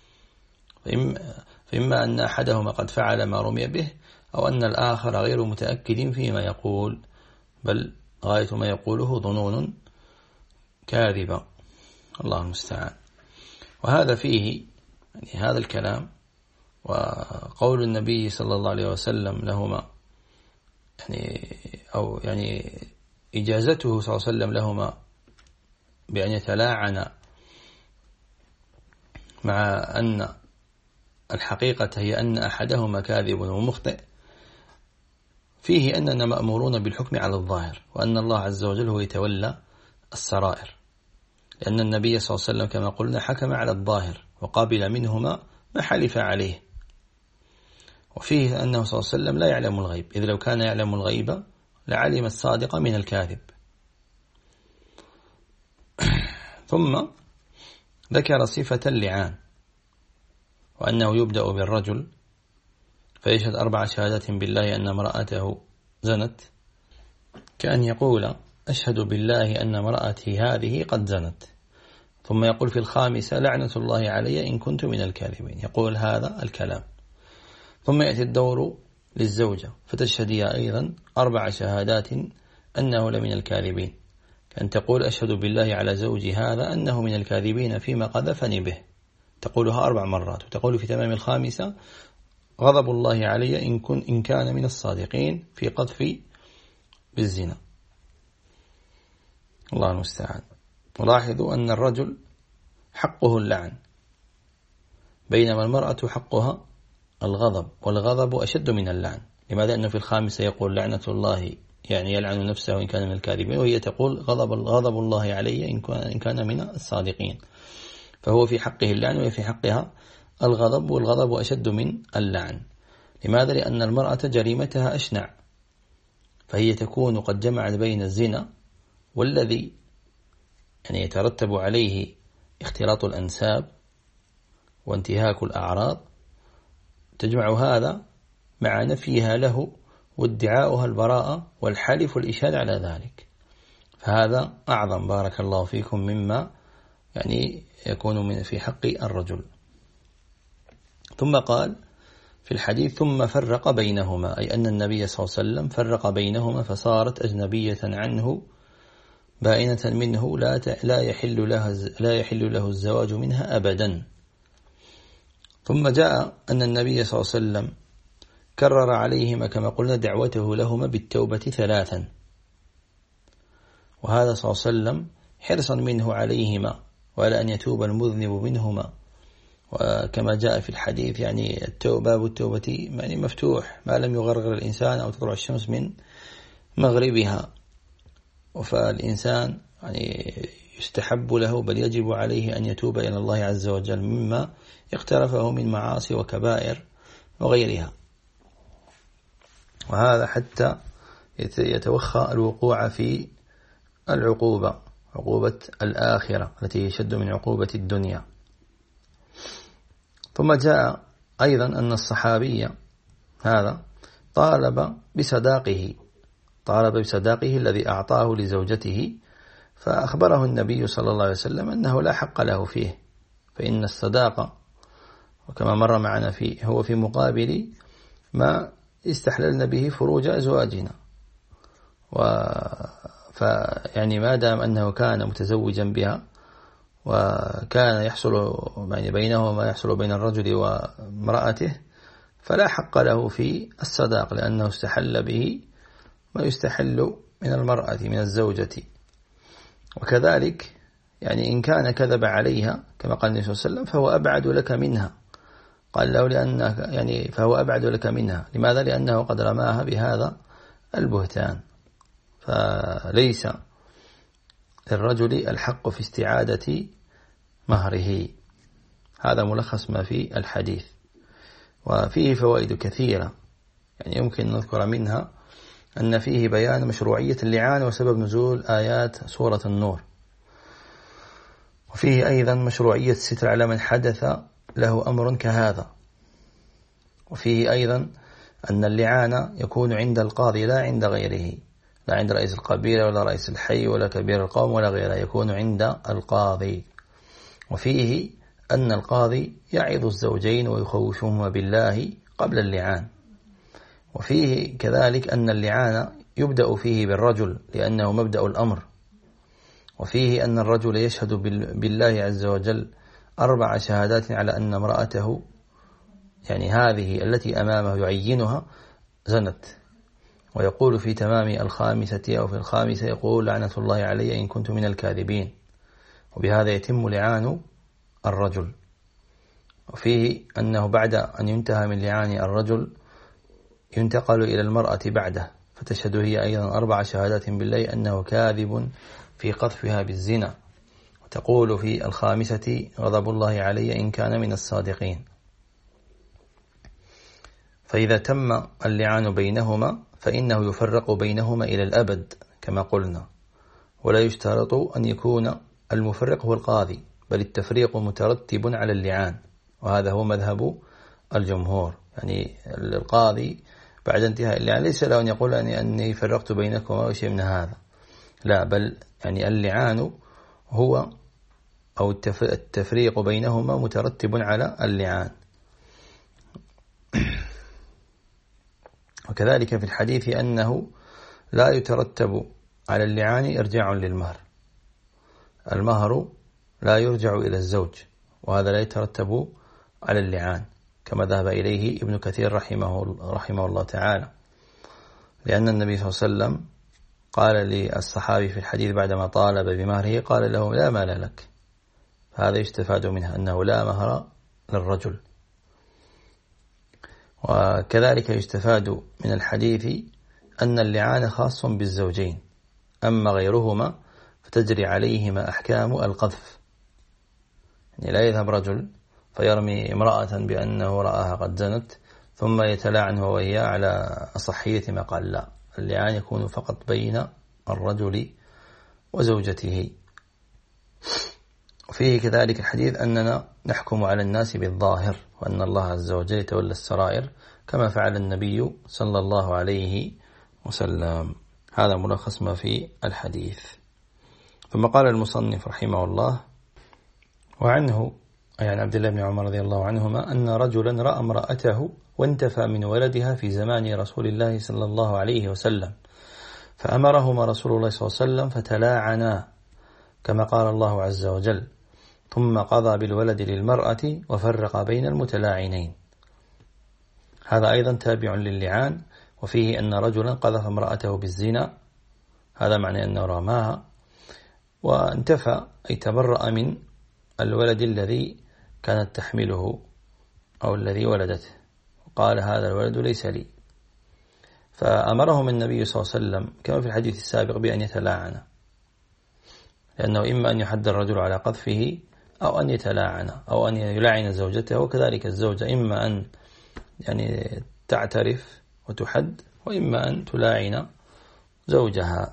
فإما أن أحدهما قد فعل ما رمي به، أو أن الآخر غير متأكد فيما يقول، بل غاية ما يقوله ظنون كاذبة. الله المستعان. وهذا فيه يعني هذا الكلام وقول النبي صلى الله عليه وسلم لهما، يعني إجازته صلى الله عليه وسلم لهما بأن يتلاعن، مع أن الحقيقة هي أن أحدهما كاذب ومخطئ، فيه أننا مأمورون بالحكم على الظاهر، وأن الله عز وجل هو يتولى السرائر، لأن النبي صلى الله عليه وسلم كما قلنا حكم على الظاهر وقابل منهما ما حلف عليه. وفيه أنه صلى الله عليه وسلم لا يعلم الغيب، إذ لو كان يعلم الغيب لعلم الصادق من الكاذب. ثم ذكر صفة اللعان، وأنه يبدأ بالرجل فيشهد 4 شهادات بالله أن امرأته زنت، كأن يقول: أشهد بالله أن امرأتي هذه قد زنت، ثم يقول في الخامسة: لعنة الله علي إن كنت من الكاذبين. يقول هذا الكلام، ثم يأتي الدور للزوجة فتشهدها أيضا 4 شهادات أنه لمن الكاذبين، كأن تقول: أشهد بالله على زوجي هذا أنه من الكاذبين فيما قذفني به، تقولها 4 مرات، وتقول في تمام الخامسة: غضب الله علي إن كان من الصادقين في قذفي بالزنا. الله المستعان. ولاحظوا أن الرجل حقه اللعن، بينما المرأة حقها الغضب، والغضب أشد من اللعن. لماذا؟ أنه في الخامسة يقول: لعنة الله، يعني يلعن نفسه إن كان من الكاذبين، وهي تقول: غضب الله علي إن كان من الصادقين. فهو في حقه اللعن وهي في حقها الغضب، والغضب أشد من اللعن. لماذا؟ لأن المرأة جريمتها أشنع، فهي تكون قد جمعت بين الزنا والذي يعني يترتب عليه اختلاط الأنساب وانتهاك الأعراض، تجمع هذا مع نفيها له وادعاؤها البراءة والحلف والإشهاد على ذلك، فهذا أعظم بارك الله فيكم مما يعني يكون في حق الرجل. ثم قال في الحديث: ثم فرق بينهما، أي أن النبي صلى الله عليه وسلم فرق بينهما فصارت أجنبية عنه بائنة منه لا يحل له الزواج منها أبدا. ثم جاء أن النبي صلى الله عليه وسلم كرر عليهما كما قلنا دعوته لهما بالتوبة 3، وهذا صلى الله عليه وسلم حرصا منه عليهما وعلى أن يتوب المذنب منهما. وكما جاء في الحديث يعني باب التوبة يعني مفتوح ما لم يغرغر الإنسان أو تطلع الشمس من مغربها، فالإنسان يعني يستحب له بل يجب عليه أن يتوب إلى الله عز وجل مما اقترفه من معاصي وكبائر وغيرها، وهذا حتى يتوخى الوقوع في عقوبة الآخرة التي يشد من عقوبة الدنيا. ثم جاء أيضا أن الصحابي هذا طالب بصداقه الذي أعطاه لزوجته، فأخبره النبي صلى الله عليه وسلم أنه لا حق له فيه، فإن الصداقة وكما مر معنا فيه هو في مقابل ما استحللنا به فروج أزواجنا، فيعني ما دام أنه كان متزوجا بها وكان يحصل يعني بينه ما يحصل بين الرجل وامرأته، فلا حق له في الصداق، لأنه استحل به ما يستحل من المرأة من الزوجة. وكذلك يعني إن كان كذب عليها كما قال النبي صلى الله عليه وسلم فهو أبعد لك منها، قال له لأنه يعني فهو أبعد لك منها. لماذا؟ لأنه قد رماها بهذا البهتان، فليس للرجل الحق في استعادة مهره. هذا ملخص ما في الحديث، وفيه فوائد كثيرة يعني يمكن نذكر منها أن فيه بيان مشروعية اللعان وسبب نزول آيات سورة النور، وفيه أيضا مشروعية الستر على من حدث له أمر كهذا، وفيه أيضا أن اللعان يكون عند القاضي لا عند غيره، لا عند رئيس القبيلة ولا رئيس الحي ولا كبير القوم ولا غيره، يكون عند القاضي. وفيه أن القاضي يعظ الزوجين ويخوفهما بالله قبل اللعان. وفيه كذلك أن اللعان يبدأ فيه بالرجل لأنه مبدأ الأمر. وفيه أن الرجل يشهد بالله عز وجل 4 شهادات على أن امرأته، يعني هذه التي أمامه يعينها، زنت، ويقول في تمام الخامسة أو في الخامسة يقول لعنة الله علي إن كنت من الكاذبين. وبهذا يتم لعان الرجل. وفيه أنه بعد أن ينتهى من لعان الرجل ينتقل إلى المرأة بعده، فتشهد هي أيضا 4 شهادات بالله أنه كاذب في قذفها بالزنا، وتقول في الخامسة غضب الله علي إن كان من الصادقين. فإذا تم اللعان بينهما فإنه يفرق بينهما إلى الأبد كما قلنا، ولا يشترط أن يكون المفرق هو القاضي، بل التفريق مترتب على اللعان، وهذا هو مذهب الجمهور. يعني القاضي بعد انتهاء اللعان ليس له أن يقول أني فرقت بينكما أو شيء من هذا، لا، بل يعني اللعان هو أو التفريق بينهما مترتب على اللعان. وكذلك في الحديث أنه لا يترتب على اللعان إرجاع للمهر، المهر لا يرجع إلى الزوج، وهذا لا يترتب على اللعان كما ذهب إليه ابن كثير رحمه الله تعالى، لأن النبي صلى الله عليه وسلم قال للصحابي في الحديث بعدما طالب بمهره قال له لا مال لك. هذا يستفاد منها أنه لا مهر للرجل. وكذلك يستفاد من الحديث أن اللعان خاص بالزوجين، أما غيرهما فتجري عليهما أحكام القذف. يعني لا يذهب رجل فيرمي امرأة بأنه رآها قد زنت ثم يتلاعن هو وإياه على أصحية ما قال، لا، اللعان يكون فقط بين الرجل وزوجته. وفيه كذلك الحديث أننا نحكم على الناس بالظاهر، وأن الله عز وجل يتولى السرائر كما فعل النبي صلى الله عليه وسلم. هذا ملخص ما في الحديث. ثم قال المصنف رحمه الله: وعنه أي عن عبد الله بن عمر رضي الله عنهما أن رجلا رأى امرأته وانتفى من ولدها في زمان رسول الله صلى الله عليه وسلم، فأمرهما رسول الله صلى الله عليه وسلم فتلاعنا كما قال الله عز وجل، ثم قضى بالولد للمرأة وفرق بين المتلاعنين. هذا أيضا تابع للعان، وفيه أن رجلا قذف امرأته بالزنا، هذا معنى أنه رماها وانتفى أي تبرأ من الولد الذي كانت تحمله أو الذي ولدته، وقال هذا الولد ليس لي. فأمرهم النبي صلى الله عليه وسلم كما في الحديث السابق بأن يتلاعن، لأنه إما أن يحد الرجل على قذفه أو أن يتلاعن أو أن يلاعن زوجته، وكذلك الزوجة إما أن يعني تعترف وتحد، وإما أن تلاعن زوجها.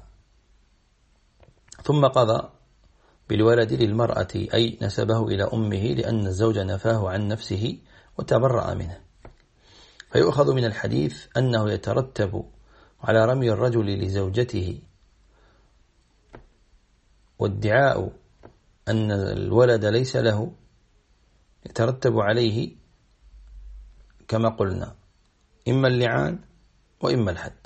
ثم قضى بالولد للمرأة أي نسبه إلى أمه، لأن الزوج نفاه عن نفسه وتبرأ منه. فيؤخذ من الحديث أنه يترتب على رمي الرجل لزوجته وادعاء أن الولد ليس له، يترتب عليه كما قلنا إما اللعان وإما الحد.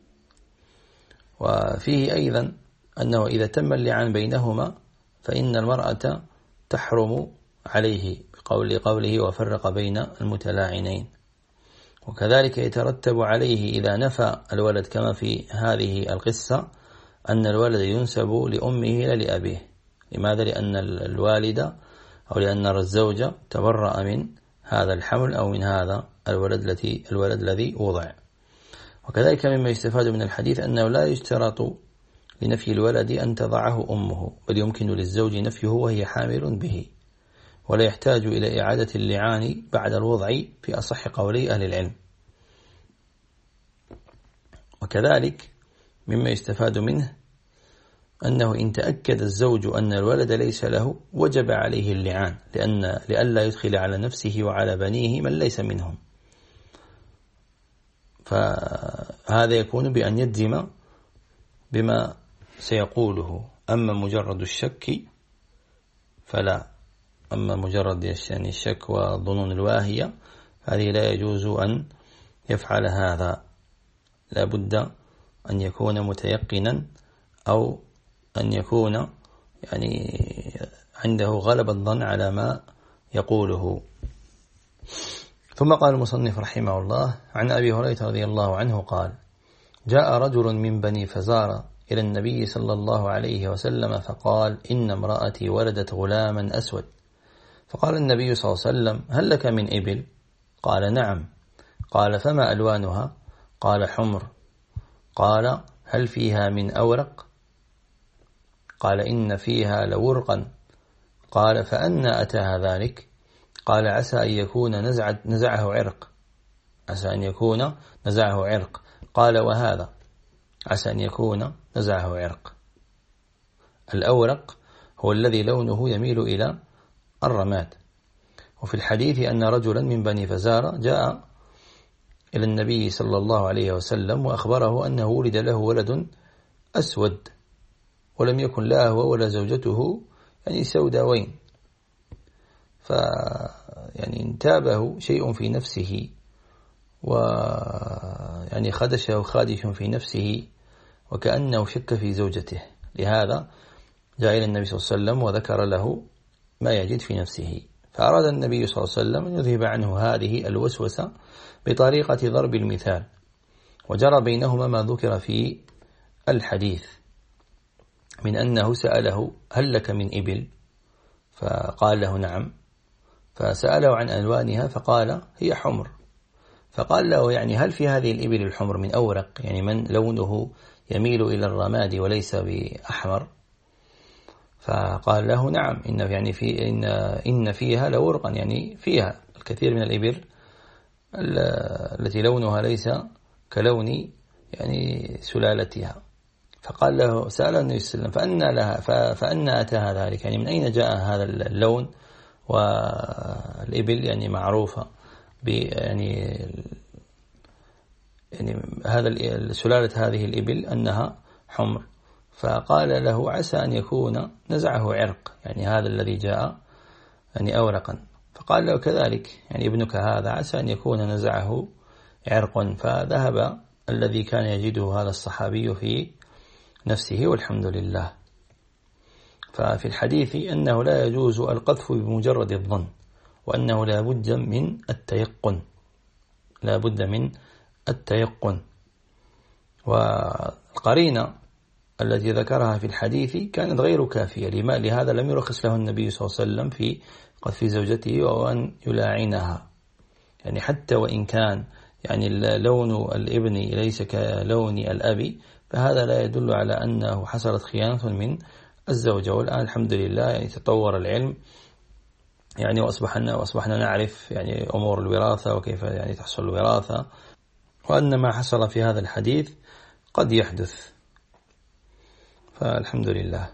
وفيه أيضا أنه إذا تم اللعان بينهما فإن المرأة تحرم عليه قوله وفرق بين المتلاعنين. وكذلك يترتب عليه إذا نفى الولد كما في هذه القصة أن الولد ينسب لأمه لا لأبيه. لماذا؟ لأن الوالد أو لأن الزوجة تبرأ من هذا الحمل أو من هذا الولد الذي وضع. وكذلك مما يستفاد من الحديث أنه لا يشترط لنفي الولد أن تضعه أمه، بل يمكن للزوج نفيه وهي حامل به، ولا يحتاج إلى إعادة اللعان بعد الوضع في أصح قولي أهل العلم. وكذلك مما يستفاد منه أنه إن تأكد الزوج أن الولد ليس له وجب عليه اللعان، لئلا يدخل على نفسه وعلى بنيه من ليس منهم. فهذا يكون بأن يجزم بما سيقوله. أما مجرد الشك فلا، أما مجرد يعني الشك والظنون الواهية هذه لا يجوز أن يفعل هذا، لا بد أن يكون متيقنا أو أن يكون يعني عنده غلب الظن على ما يقوله. ثم قال المصنف رحمه الله: عن أبي هريرة رضي الله عنه قال: جاء رجل من بني فزارة إلى النبي صلى الله عليه وسلم فقال: إن امرأتي ولدت غلاما أسود. فقال النبي صلى الله عليه وسلم: هل لك من إبل؟ قال: نعم. قال: فما ألوانها؟ قال: حمر. قال: هل فيها من أورق؟ قال: إن فيها لورقا. قال: فأنى أتاها ذلك؟ قال: عسى أن يكون نزعه عرق. عسى أن يكون نزعه عرق. قال: وهذا؟ عسى أن يكون نزعه عرق. الأورق هو الذي لونه يميل إلى الرماد. وفي الحديث أن رجلا من بني فزارة جاء إلى النبي صلى الله عليه وسلم وأخبره أنه ولد له ولد أسود، ولم يكن لا هو ولا زوجته يعني سوداوين، يعني انتابه شيء في نفسه، ويعني خدشه خادش في نفسه، وكأنه شك في زوجته. لهذا جاء إلى النبي صلى الله عليه وسلم وذكر له ما يجد في نفسه، فأراد النبي صلى الله عليه وسلم أن يذهب عنه هذه الوسوسة بطريقة ضرب المثال، وجرى بينهما ما ذكر في الحديث من أنه سأله: هل لك من إبل؟ فقال له: نعم. فسأله عن ألوانها فقال: هي حمر. فقال له: يعني هل في هذه الإبل الحمر من أورق، يعني من لونه يميل إلى الرماد وليس بأحمر؟ فقال له: نعم، إن فيها لورقا، يعني فيها الكثير من الإبل التي لونها ليس كلون يعني سلالتها. فقال له، سأل النبي صلى الله عليه وسلم: فأنى أتاها ذلك، يعني من أين جاء هذا اللون؟ والإبل يعني معروفة يعني هذا سلالة هذه الإبل أنها حمر. فقال له: عسى أن يكون نزعه عرق، يعني هذا الذي جاء يعني أورقا. فقال له: كذلك يعني ابنك هذا عسى أن يكون نزعه عرق. فذهب الذي كان يجده هذا الصحابي في نفسه، والحمد لله. ففي الحديث أنه لا يجوز القذف بمجرد الظن، وأنه لا بد من التيقن، لا بد من التيقن. والقرينة التي ذكرها في الحديث كانت غير كافية، لهذا لم يرخص له النبي صلى الله عليه وسلم في قذف زوجته وأن يلاعنها، يعني حتى وإن كان يعني لون الابن ليس كلون الأب، فهذا لا يدل على أنه حصلت خيانة من الزوجة. والآن الحمد لله يعني تطور العلم، يعني وأصبحنا نعرف يعني أمور الوراثة وكيف يعني تحصل الوراثة، وأن ما حصل في هذا الحديث قد يحدث، فالحمد لله.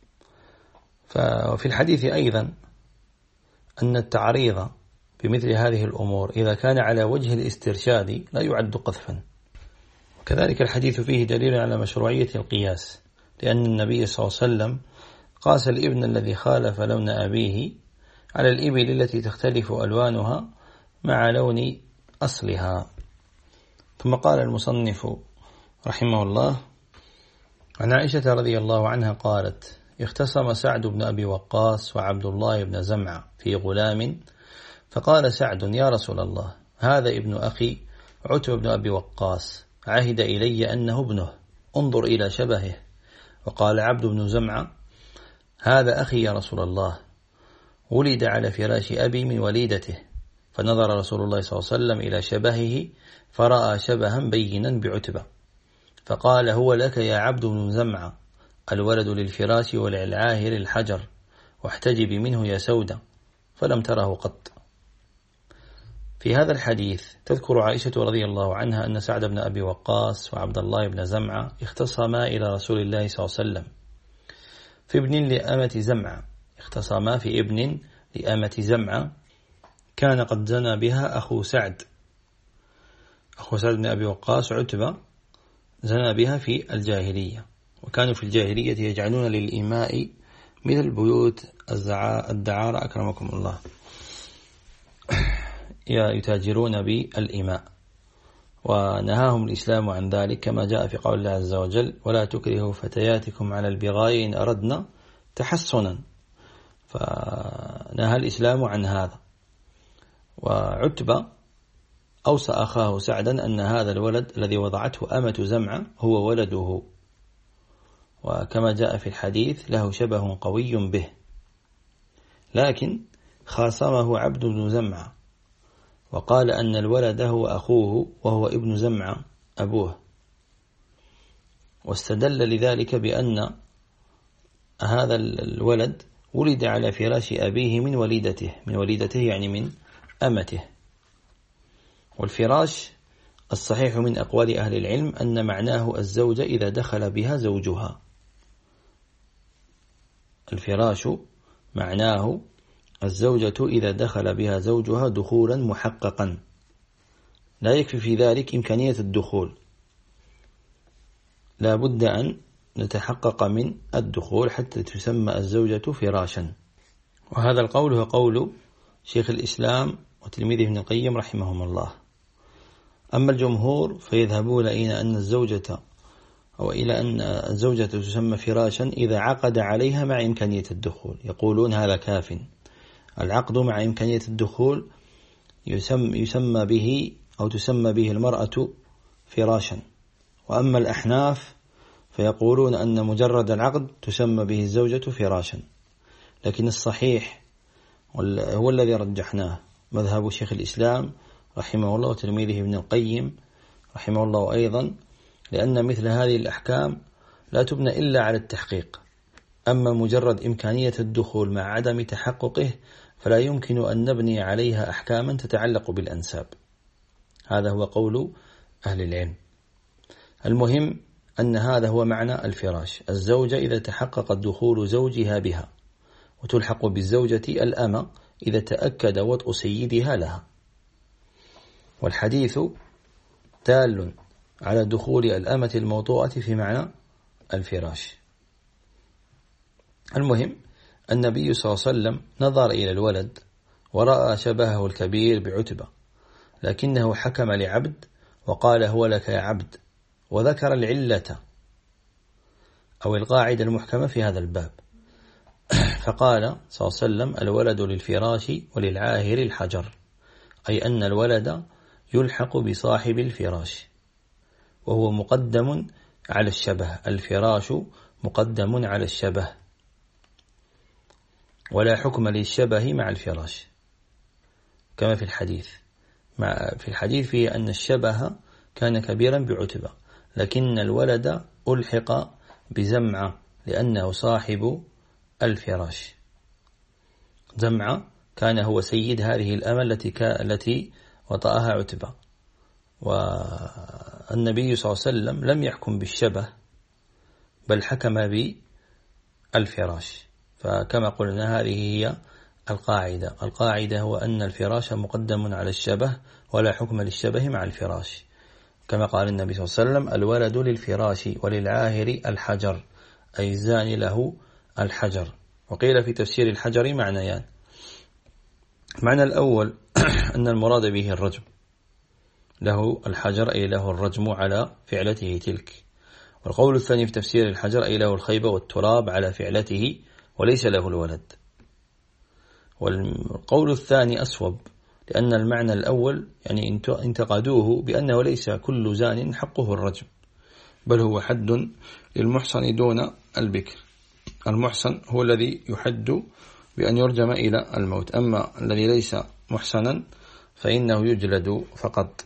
وفي الحديث أيضا أن التعريض بمثل هذه الأمور إذا كان على وجه الاسترشاد لا يعد قذفا. وكذلك الحديث فيه دليل على مشروعية القياس، لأن النبي صلى الله عليه وسلم قاس الابن الذي خالف لون أبيه على الإبل التي تختلف ألوانها مع لون أصلها. ثم قال المصنف رحمه الله: عن عائشة رضي الله عنها قالت: اختصم سعد بن أبي وقاص وعبد الله بن زمعة في غلام، فقال سعد: يا رسول الله، هذا ابن أخي عتبة بن أبي وقاص، عهد إلي أنه ابنه، انظر إلى شبهه. وقال عبد بن زمعة: هذا أخي يا رسول الله، ولد على فراش أبي من وليدته. فنظر رسول الله صلى الله عليه وسلم إلى شبهه فرأى شبها بينا بعتبة، فقال: هو لك يا عبد بن زمعة، الولد للفراش وللعاهر الحجر، واحتجبي منه يا سودة. فلم تره قط. في هذا الحديث تذكر عائشة رضي الله عنها أن سعد بن أبي وقاص وعبد الله بن زمعة اختصما إلى رسول الله صلى الله عليه وسلم في ابن لأمة زمعة، اختصما في ابن لأمة زمعة كان قد زنى بها أخو سعد، أخو سعد بن أبي وقاص عتبة زنى بها في الجاهلية، وكانوا في الجاهلية يجعلون للإماء مثل بيوت الدعارة أكرمكم الله، يتاجرون بالإماء، ونهاهم الإسلام عن ذلك كما جاء في قول الله عز وجل: ولا تكرهوا فتياتكم على البغاء إن أردنا تحصنا. فنهى الإسلام عن هذا. وعتبة أوصى أخاه سعدا أن هذا الولد الذي وضعته أمة زمعة هو ولده، وكما جاء في الحديث له شبه قوي به، لكن خاصمه عبد بن زمعة وقال أن الولد هو أخوه وهو ابن زمعة أبوه، واستدل لذلك بأن هذا الولد ولد على فراش أبيه من وليدته يعني من أمته. والفراش الصحيح من أقوال أهل العلم أن معناه الزوجة إذا دخل بها زوجها. الفراش معناه الزوجة إذا دخل بها زوجها دخولا محققا، لا يكفي في ذلك إمكانية الدخول، لا بد أن نتحقق من الدخول حتى تسمى الزوجة فراشا. وهذا القول هو قول شيخ الإسلام وتلميذه ابن القيم رحمهم الله. أما الجمهور فيذهبون إلى أن الزوجة تسمى فراشا إذا عقد عليها مع إمكانية الدخول، يقولون هذا كاف. العقد مع إمكانية الدخول يسمى به أو تسمى به المرأة فراشا. وأما الأحناف فيقولون أن مجرد العقد تسمى به الزوجة فراشا. لكن الصحيح هو الذي رجحناه مذهب شيخ الإسلام رحمه الله وتلميذه ابن القيم رحمه الله أيضا، لأن مثل هذه الأحكام لا تبنى إلا على التحقيق. أما مجرد إمكانية الدخول مع عدم تحققه فلا يمكن أن نبني عليها أحكاما تتعلق بالأنساب. هذا هو قول أهل العلم. المهم أن هذا هو معنى الفراش، الزوجة إذا تحقق دخول زوجها بها، وتلحق بالزوجة الأمة إذا تأكد وطء سيدها لها. والحديث دال على دخول الأمة الموطوءة في معنى الفراش. المهم النبي صلى الله عليه وسلم نظر إلى الولد ورأى شبهه الكبير بعتبة، لكنه حكم لعبد وقال هو لك يا عبد، وذكر العلة أو القاعدة المحكمة في هذا الباب، فقال صلى الله عليه وسلم الولد للفراش وللعاهر الحجر، أي أن الولد يلحق بصاحب الفراش وهو مقدم على الشبه، الفراش مقدم على الشبه، ولا حكم للشبه مع الفراش كما في الحديث. في الحديث فيه أن الشبه كان كبيرا بعتبة، لكن الولد ألحق بزمعة لأنه صاحب الفراش. زمعة كان هو سيد هذه الأمة التي وطأها عتبة، والنبي صلى الله عليه وسلم لم يحكم بالشبه بل حكم بالفراش. فكما قلنا هذه هي القاعدة هو أن الفراش مقدم على الشبه ولا حكم للشبه مع الفراش، كما قال النبي صلى الله عليه وسلم الولد للفراش وللعاهر الحجر، أي الزاني له الحجر. وقيل في تفسير الحجر معنيان: المعنى الأول أن المراد به الرجم، له الحجر أي له الرجم على فعلته تلك. والقول الثاني في تفسير الحجر أي له الخيبة والتراب على فعلته وليس له الولد. والقول الثاني أصوب، لأن المعنى الأول يعني انتقدوه بأنه ليس كل زان حقه الرجم، بل هو حد للمحصن دون البكر. المحصن هو الذي يحد بأن يرجم إلى الموت، أما الذي ليس محصنا فإنه يجلد فقط.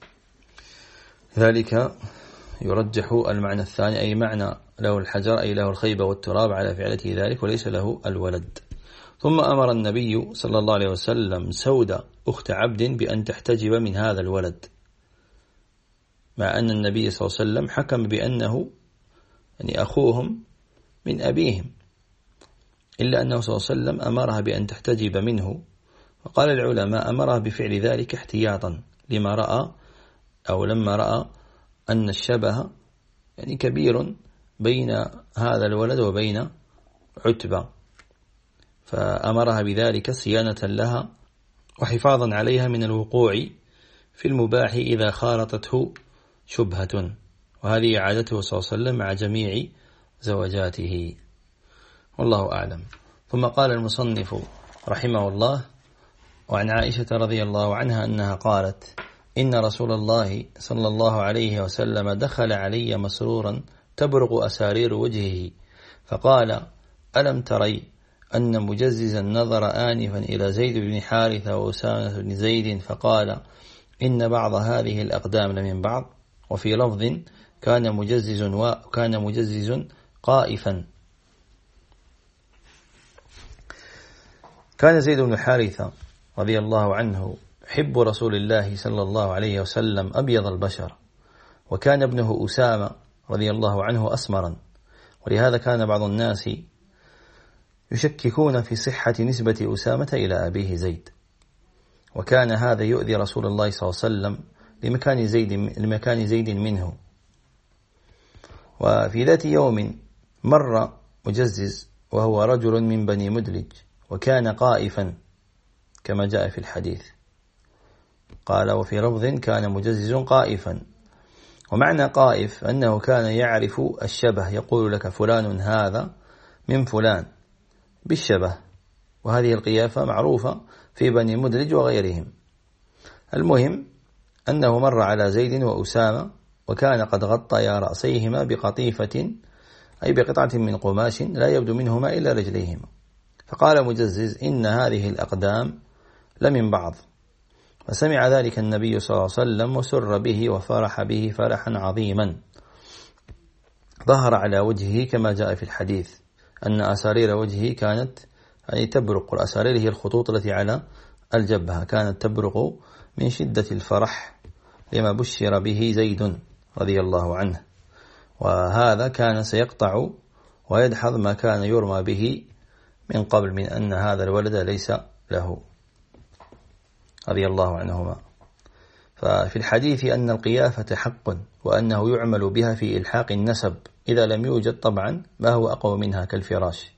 ذلك يرجح المعنى الثاني، أي معنى له الحجر أي له الخيبة والتراب على فعلته ذلك وليس له الولد. ثم أمر النبي صلى الله عليه وسلم سودة أخت عبد بأن تحتجب من هذا الولد، مع أن النبي صلى الله عليه وسلم حكم بأنه يعني أخوهم من أبيهم، إلا أنه صلى الله عليه وسلم أمرها بأن تحتجب منه. وقال العلماء أمرها بفعل ذلك احتياطا لما رأى أو لما رأى أن الشبه يعني كبير بين هذا الولد وبين عتبة، فأمرها بذلك صيانة لها وحفاظا عليها من الوقوع في المباح إذا خالطته شبهة، وهذه عادته صلى الله عليه وسلم مع جميع زوجاته، والله أعلم. ثم قال المصنف رحمه الله: وعن عائشة رضي الله عنها أنها قالت: إن رسول الله صلى الله عليه وسلم دخل علي مسرورا تبرق أسارير وجهه، فقال: ألم تري أن مجززا نظر آنفا إلى زيد بن حارثة وأسامة بن زيد فقال: إن بعض هذه الأقدام لمن بعض. وفي لفظ: كان مجزز قائفا. كان زيد بن حارثة رضي الله عنه حب رسول الله صلى الله عليه وسلم أبيض البشر، وكان ابنه أسامة رضي الله عنه أسمرا، ولهذا كان بعض الناس يشككون في صحة نسبة أسامة إلى أبيه زيد، وكان هذا يؤذي رسول الله صلى الله عليه وسلم لمكان زيد منه. وفي ذات يوم مر مجزز وهو رجل من بني مدلج، وكان قائفا كما جاء في الحديث. قال: وفي لفظ: كان مجزز قائفا. ومعنى قائف أنه كان يعرف الشبه، يقول لك فلان هذا من فلان بالشبه، وهذه القيافة معروفة في بني مدلج وغيرهم. المهم أنه مر على زيد وأسامة، وكان قد غطيا رأسيهما بقطيفة، أي بقطعة من قماش لا يبدو منهما إلا رجليهما، فقال مجزز: إن هذه الأقدام لمن بعض. فسمع ذلك النبي صلى الله عليه وسلم وسر به وفرح به فرحا عظيما، ظهر على وجهه كما جاء في الحديث أن أسارير وجهه كانت تبرق. الأسارير هي الخطوط التي على الجبهة، كانت تبرق من شدة الفرح لما بشر به زيد رضي الله عنه، وهذا كان سيقطع ويدحض ما كان يرمى به من قبل من أن هذا الولد ليس له رضي الله عنهما. ففي الحديث أن القيافة حق، وأنه يعمل بها في إلحاق النسب إذا لم يوجد طبعا ما هو أقوى منها كالفراش.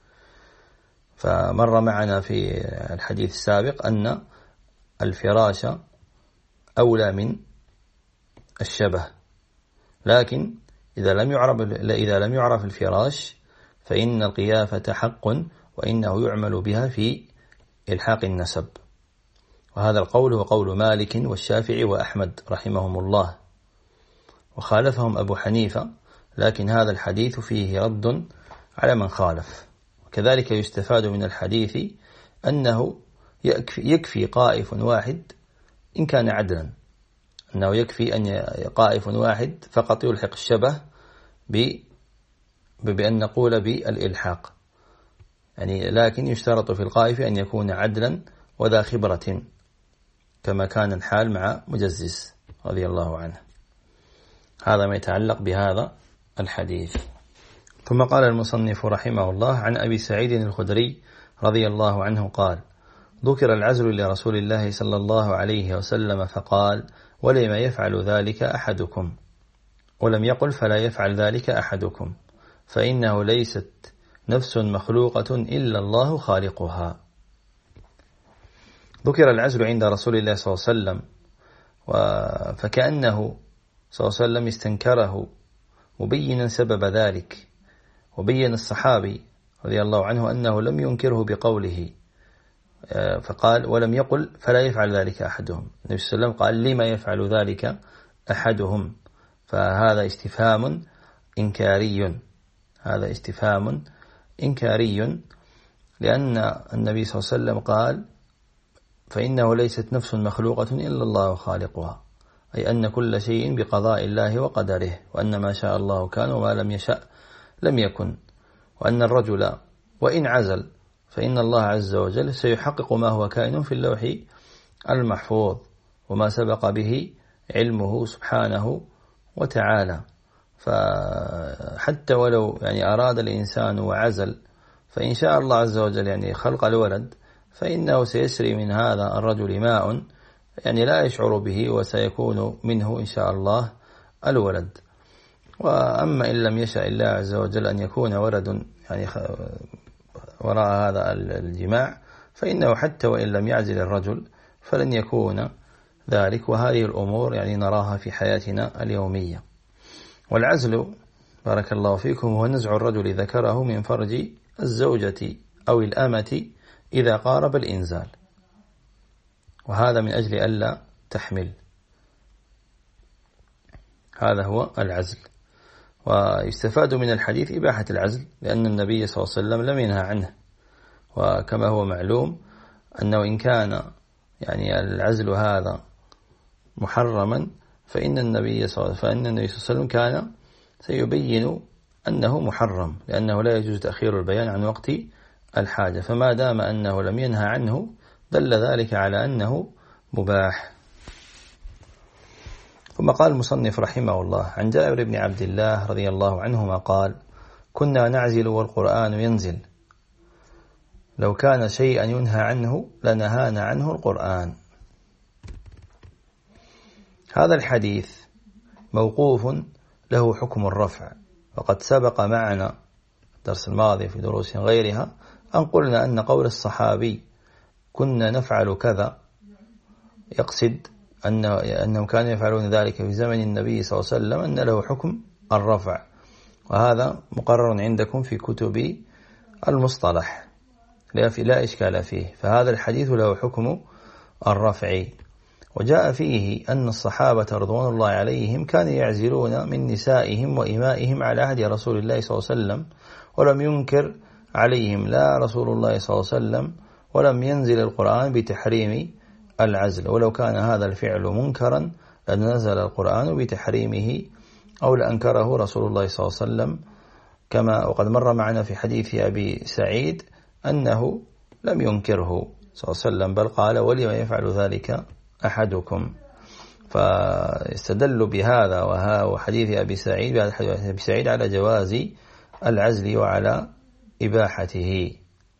فمر معنا في الحديث السابق أن الفراش أولى من الشبه، لكن إذا لم يعرف الفراش فإن القيافة حق، وإنه يعمل بها في إلحاق النسب. وهذا القول هو قول مالك والشافعي وأحمد رحمهم الله، وخالفهم أبو حنيفة، لكن هذا الحديث فيه رد على من خالف. وكذلك يستفاد من الحديث أنه يكفي قائف واحد إن كان عدلا، أنه يكفي أن قائف واحد فقط يلحق الشبه بأن نقول بالإلحاق، يعني لكن يشترط في القائف أن يكون عدلا وذا خبرة، كما كان الحال مع مجزز رضي الله عنه. هذا ما يتعلق بهذا الحديث. ثم قال المصنف رحمه الله: عن أبي سعيد الخدري رضي الله عنه قال: ذكر العزل لرسول الله صلى الله عليه وسلم فقال: ولما يفعل ذلك أحدكم؟ ولم يقل: فلا يفعل ذلك أحدكم، فإنه ليست نفس مخلوقة إلا الله خالقها. ذكر العزل عند رسول الله صلى الله عليه وسلم، فكأنه صلى الله عليه وسلم استنكره مبينا سبب ذلك، وبين الصحابي رضي الله عنه أنه لم ينكره بقوله، فقال: ولم يقل: فلا يفعل ذلك أحدهم. النبي صلى الله عليه وسلم قال: لما يفعل ذلك أحدهم؟ فهذا استفهام إنكاري، هذا استفهام إنكاري، لأن النبي صلى الله عليه وسلم قال: فإنه ليست نفس مخلوقة إلا الله خالقها، أي أن كل شيء بقضاء الله وقدره، وأن ما شاء الله كان وما لم يشأ لم يكن، وأن الرجل وإن عزل فإن الله عز وجل سيحقق ما هو كائن في اللوح المحفوظ وما سبق به علمه سبحانه وتعالى. فحتى ولو أراد الإنسان وعزل، فإن شاء الله عز وجل خلق الولد، فإنه سيسري من هذا الرجل ماء يعني لا يشعر به وسيكون منه إن شاء الله الولد. وأما إن لم يشاء الله عز وجل أن يكون ولد يعني وراء هذا الجماع، فإنه حتى وإن لم يعزل الرجل فلن يكون ذلك. وهذه الأمور يعني نراها في حياتنا اليومية. والعزل بارك الله فيكم هو نزع الرجل ذكره من فرج الزوجة أو الأمة إذا قارب الإنزال، وهذا من أجل ألا تحمل. هذا هو العزل. ويستفاد من الحديث إباحة العزل، لأن النبي صلى الله عليه وسلم لم ينهى عنه. وكما هو معلوم أنه إن كان يعني العزل هذا محرما فإن النبي صلى الله عليه وسلم كان سيبين أنه محرم، لأنه لا يجوز تأخير البيان عن وقت الحاجة. فما دام أنه لم ينهى عنه دل ذلك على أنه مباح. ثم قال المصنف رحمه الله: عن جابر بن عبد الله رضي الله عنهما قال: كنا نعزل والقرآن ينزل، لو كان شيئا ينهى عنه لنهانا عنه القرآن. هذا الحديث موقوف له حكم الرفع، وقد سبق معنا الدرس الماضي في دروس غيرها أن قلنا أن قول الصحابي كنا نفعل كذا يقصد أنهم كانوا يفعلون ذلك في زمن النبي صلى الله عليه وسلم أن له حكم الرفع، وهذا مقرر عندكم في كتب المصطلح لا إشكال فيه. فهذا الحديث له حكم الرفع. وجاء فيه أن الصحابة رضوان الله عليهم كانوا يعزلون من نسائهم وإمائهم على عهد رسول الله صلى الله عليه وسلم، ولم ينكر عليهم لا رسول الله صلى الله عليه وسلم ولم ينزل القرآن بتحريم العزل. ولو كان هذا الفعل منكرا لنزل القرآن بتحريمه أو لأنكره رسول الله صلى الله عليه وسلم، كما وقد مر معنا في حديث أبي سعيد أنه لم ينكره صلى الله عليه وسلم، بل قال: ولما يفعل ذلك أحدكم. فاستدل بهذا وحديث أبي سعيد على جواز العزل وعلى إباحته،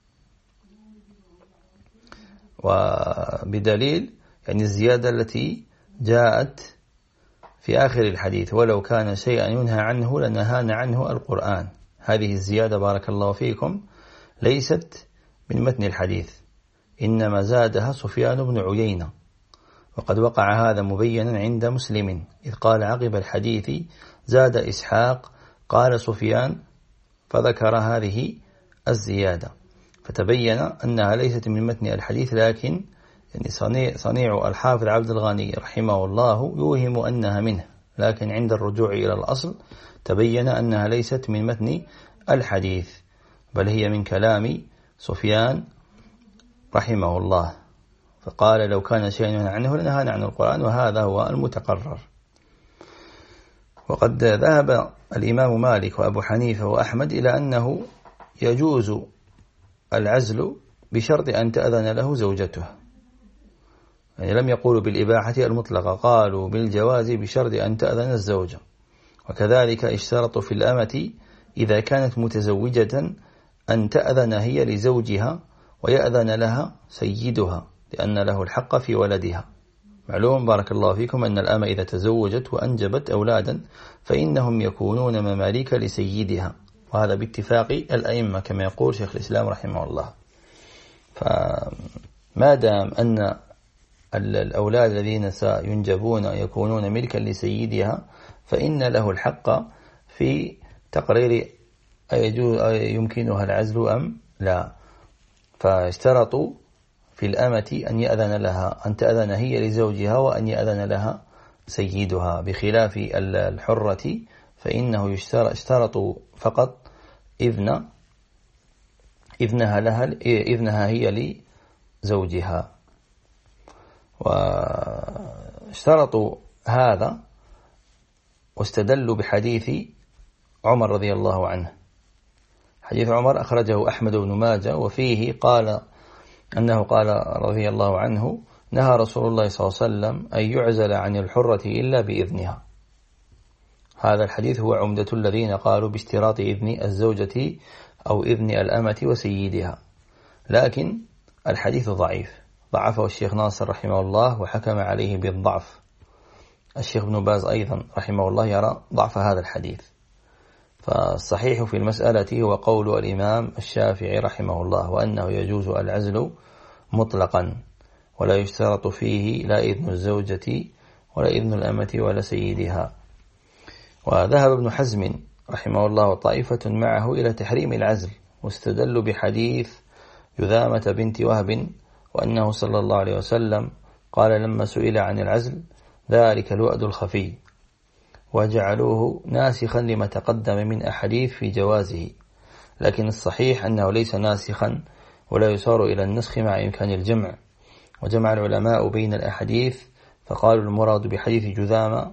وبدليل يعني الزيادة التي جاءت في آخر الحديث: ولو كان شيئا ينهى عنه لنهانا عنه القرآن. هذه الزيادة بارك الله فيكم ليست من متن الحديث، إنما زادها سفيان بن عيينة، وقد وقع هذا مبينا عند مسلم إذ قال عقب الحديث: زاد إسحاق قال سفيان، فذكر هذه الزيادة، فتبين أنها ليست من متن الحديث، لكن يعني صنيع الحافظ عبد الغني رحمه الله يوهم أنها منه، لكن عند الرجوع إلى الأصل تبين أنها ليست من متن الحديث، بل هي من كلام سفيان رحمه الله. فقال: لو كان شيئا ينهى عنه لنهانا عن القرآن، وهذا هو المتقرر. وقد ذهب الإمام مالك وأبو حنيفة وأحمد إلى أنه يجوز العزل بشرط أن تأذن له زوجته، يعني لم يقولوا بالإباحة المطلقة، قالوا بالجواز بشرط أن تأذن الزوجة. وكذلك اشترطوا في الأمة إذا كانت متزوجة أن تأذن هي لزوجها ويأذن لها سيدها، لأن له الحق في ولدها. معلوم بارك الله فيكم أن الأمة إذا تزوجت وأنجبت أولادا فإنهم يكونون مماليك لسيدها، وهذا باتفاق الأئمة كما يقول شيخ الإسلام رحمه الله. فما دام أن الأولاد الذين سينجبون يكونون ملكا لسيدها فإن له الحق في تقرير يمكنها العزل أم لا. فاشترطوا في الأمة أن يأذن لها، أن تأذن هي لزوجها وأن يأذن لها سيدها، بخلاف الحرة فإنه اشترطوا فقط إذنها هي لزوجها. واشترطوا هذا واستدلوا بحديث عمر رضي الله عنه. حديث عمر أخرجه أحمد بن ماجه، وفيه أنه قال رضي الله عنه: نهى رسول الله صلى الله عليه وسلم أن يعزل عن الحرة إلا بإذنها. هذا الحديث هو عمدة الذين قالوا باشتراط إذن الزوجة أو إذن الأمة وسيدها، لكن الحديث ضعيف، ضعفه الشيخ ناصر رحمه الله وحكم عليه بالضعف. الشيخ ابن باز أيضا رحمه الله يرى ضعف هذا الحديث. فالصحيح في المسألة هو قول الإمام الشافعي رحمه الله، وأنه يجوز العزل مطلقا ولا يشترط فيه لا إذن الزوجة ولا إذن الأمة ولا سيدها. وذهب ابن حزم رحمه الله وطائفة معه إلى تحريم العزل، واستدلوا بحديث يذامة بنت وهب، وأنه صلى الله عليه وسلم قال لما سئل عن العزل ذلك الوأد الخفي، وجعلوه ناسخا لما تقدم من أحاديث في جوازه. لكن الصحيح أنه ليس ناسخا ولا يصار إلى النسخ مع إمكان الجمع. وجمع العلماء بين الأحاديث فقالوا المراد بحديث جذامة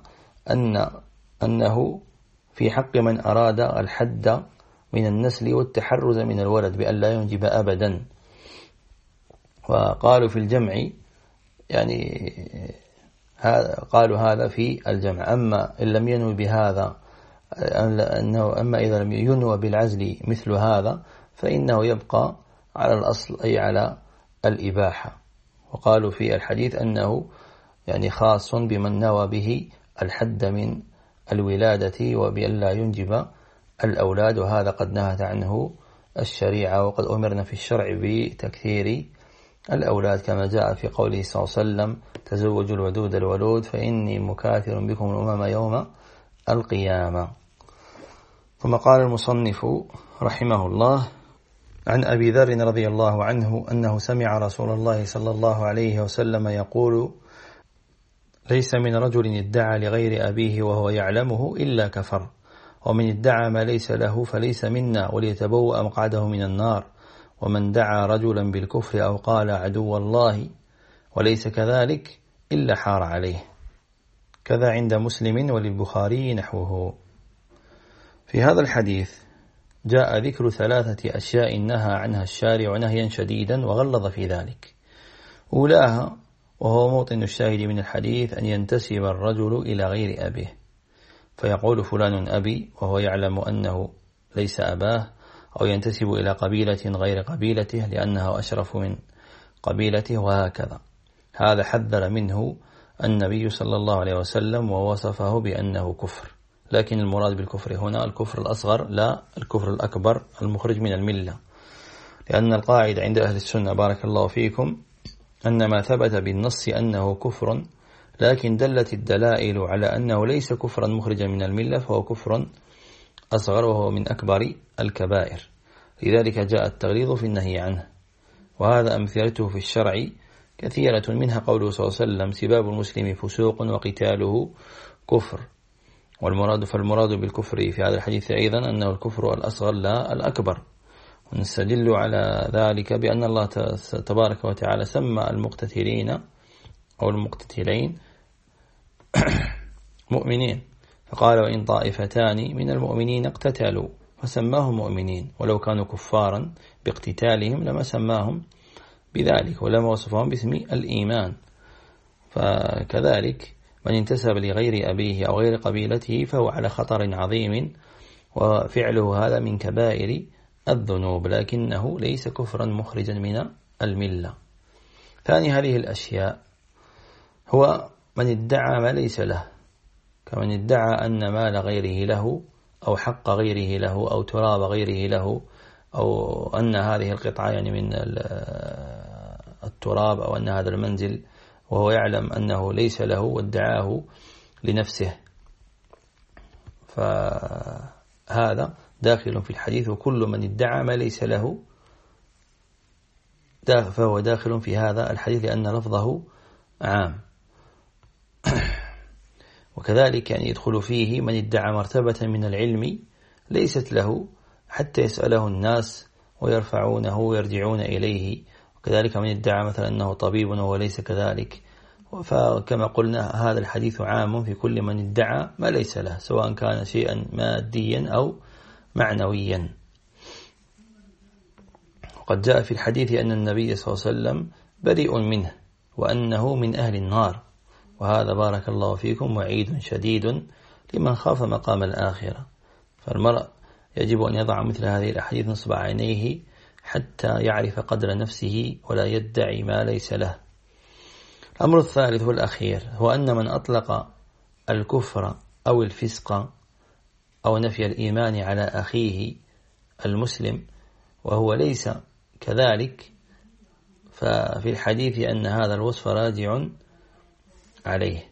أنه في حق من أراد الحد من النسل والتحرز من الولد بأن لا ينجب أبدا. وقالوا في الجمع يعني قالوا هذا في الجمع. أما إن لم ينوي بهذا أما إذا لم ينوى بالعزل مثل هذا فإنه يبقى على الأصل أي على الإباحة. وقالوا في الحديث أنه يعني خاص بمن نوى به الحد من الولادة وبأن لا ينجب الأولاد، وهذا قد نهت عنه الشريعة، وقد أمرنا في الشرع بتكثير الأولاد كما جاء في قوله صلى الله عليه وسلم تزوجوا الودود الولود فإني مكاثر بكم الأمم يوم القيامة. ثم قال المصنف رحمه الله عن أبي ذر رضي الله عنه أنه سمع رسول الله صلى الله عليه وسلم يقول ليس من رجل ادعى لغير أبيه وهو يعلمه إلا كفر، ومن ادعى ما ليس له فليس منا وليتبوأ مقعده من النار، ومن دعا رجلا بالكفر أو قال عدو الله وليس كذلك إلا حار عليه. كذا عند مسلم وللبخاري نحوه. في هذا الحديث جاء ذكر 3 أشياء نهى عنها الشارع نهيا شديدا وغلظ في ذلك. أولاها وهو موطن الشاهد من الحديث أن ينتسب الرجل إلى غير أبيه، فيقول فلان أبي وهو يعلم أنه ليس أباه، أو ينتسب إلى قبيلة غير قبيلته لأنها أشرف من قبيلته، وهكذا. هذا حذر منه النبي صلى الله عليه وسلم ووصفه بأنه كفر. لكن المراد بالكفر هنا الكفر الأصغر لا الكفر الأكبر المخرج من الملة، لأن القاعدة عند أهل السنة بارك الله فيكم أن ما ثبت بالنص أنه كفر لكن دلت الدلائل على أنه ليس كفرا مخرجا من الملة فهو كفر أصغر وهو من أكبر الكبائر، لذلك جاء التغليظ في النهي عنه. وهذا أمثلته في الشرع كثيرة، منها قوله صلى الله عليه وسلم سباب المسلم فسوق وقتاله كفر. فالمراد بالكفر في هذا الحديث أيضا أنه الكفر الأصغر لا الأكبر. ونستدل على ذلك بأن الله تبارك وتعالى سمى المقتتلين أو المقتتلين مؤمنين، فقال وإن طائفتان من المؤمنين اقتتلوا فسماهم مؤمنين، ولو كانوا كفارا باقتتالهم لما سماهم بذلك ولما وصفهم باسم الإيمان. فكذلك من انتسب لغير أبيه أو غير قبيلته فهو على خطر عظيم، وفعله هذا من كبائر الذنوب، لكنه ليس كفرا مخرجا من الملة. ثاني هذه الأشياء هو من ادعى ما ليس له، كمن ادعى أن مال غيره له أو حق غيره له أو تراب غيره له، أو أن هذه القطعة يعني من التراب، أو أن هذا المنزل وهو يعلم أنه ليس له وادعاه لنفسه، فهذا داخل في الحديث. وكل من ادعى ما ليس له فهو داخل في هذا الحديث لأن لفظه عام. وكذلك يعني يدخل فيه من ادعى مرتبة من العلم ليست له حتى يسأله الناس ويرفعونه ويرجعون إليه. وكذلك من ادعى مثلا أنه طبيب وهو ليس كذلك. فكما قلنا هذا الحديث عام في كل من ادعى ما ليس له، سواء كان شيئا ماديا أو معنويا. وقد جاء في الحديث أن النبي صلى الله عليه وسلم بريء منه وأنه من أهل النار، وهذا بارك الله فيكم وعيد شديد لمن خاف مقام الآخرة. فالمرء يجب أن يضع مثل هذه الأحاديث نصب عينيه حتى يعرف قدر نفسه ولا يدعي ما ليس له. الأمر الثالث والأخير هو أن من أطلق الكفر أو الفسق أو نفي الإيمان على أخيه المسلم وهو ليس كذلك، ففي الحديث أن هذا الوصف راجع عليه،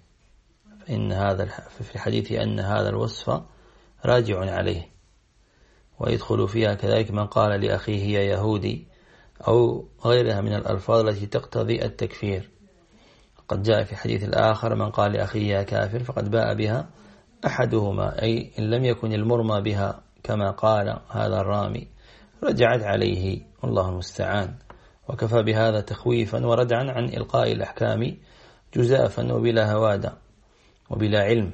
في الحديث أن هذا الوصف راجع عليه، ويدخل فيها كذلك من قال لأخيه يا يهودي أو غيرها من الألفاظ التي تقتضي التكفير. قد جاء في حديث الآخر من قال لأخيه يا كافر فقد باء بها أحدهما، أي إن لم يكن المرمى بها كما قال هذا الرامي رجعت عليه، والله المستعان. وكفى بهذا تخويفا وردعا عن إلقاء الأحكام جزافا وبلا هوادة وبلا علم.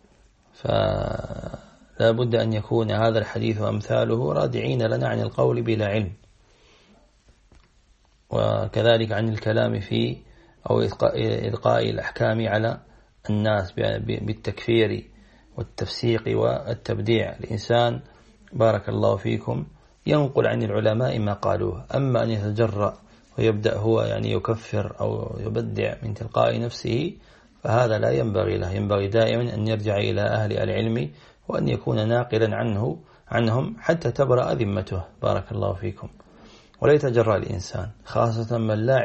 فلا بد أن يكون هذا الحديث وأمثاله رادعين لنا عن القول بلا علم، وكذلك عن الكلام في أو إلقاء الأحكام على الناس بالتكفير والتفسيق والتبديع. الإنسان بارك الله فيكم ينقل عن العلماء ما قالوه، أما أن يتجرأ ويبدأ هو يعني يكفر أو يبدع من تلقاء نفسه فهذا لا ينبغي له. ينبغي دائما أن يرجع إلى أهل العلم وأن يكون ناقلا عنهم حتى تبرأ ذمته بارك الله فيكم. ولا يتجرأ الإنسان خاصة من لا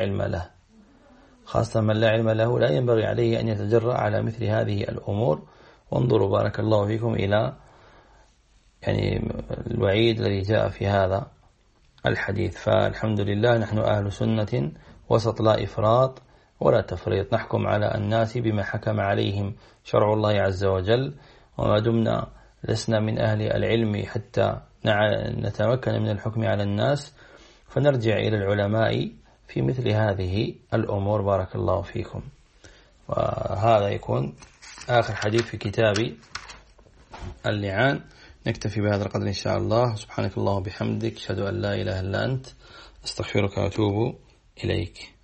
علم له لا ينبغي عليه أن يتجرأ على مثل هذه الأمور. وانظروا بارك الله فيكم إلى يعني الوعيد الذي جاء في هذا الحديث. فالحمد لله نحن أهل سنة وسط، لا إفراط ولا تفريط، نحكم على الناس بما حكم عليهم شرع الله عز وجل، وما دمنا لسنا من أهل العلم حتى نتمكن من الحكم على الناس فنرجع إلى العلماء في مثل هذه الأمور بارك الله فيكم. وهذا يكون آخر حديث في كتاب اللعان. نكتفي بهذا القدر إن شاء الله. سبحانك اللهم وبحمدك، أشهد أن لا إله إلا أنت، أستغفرك وأتوب إليك.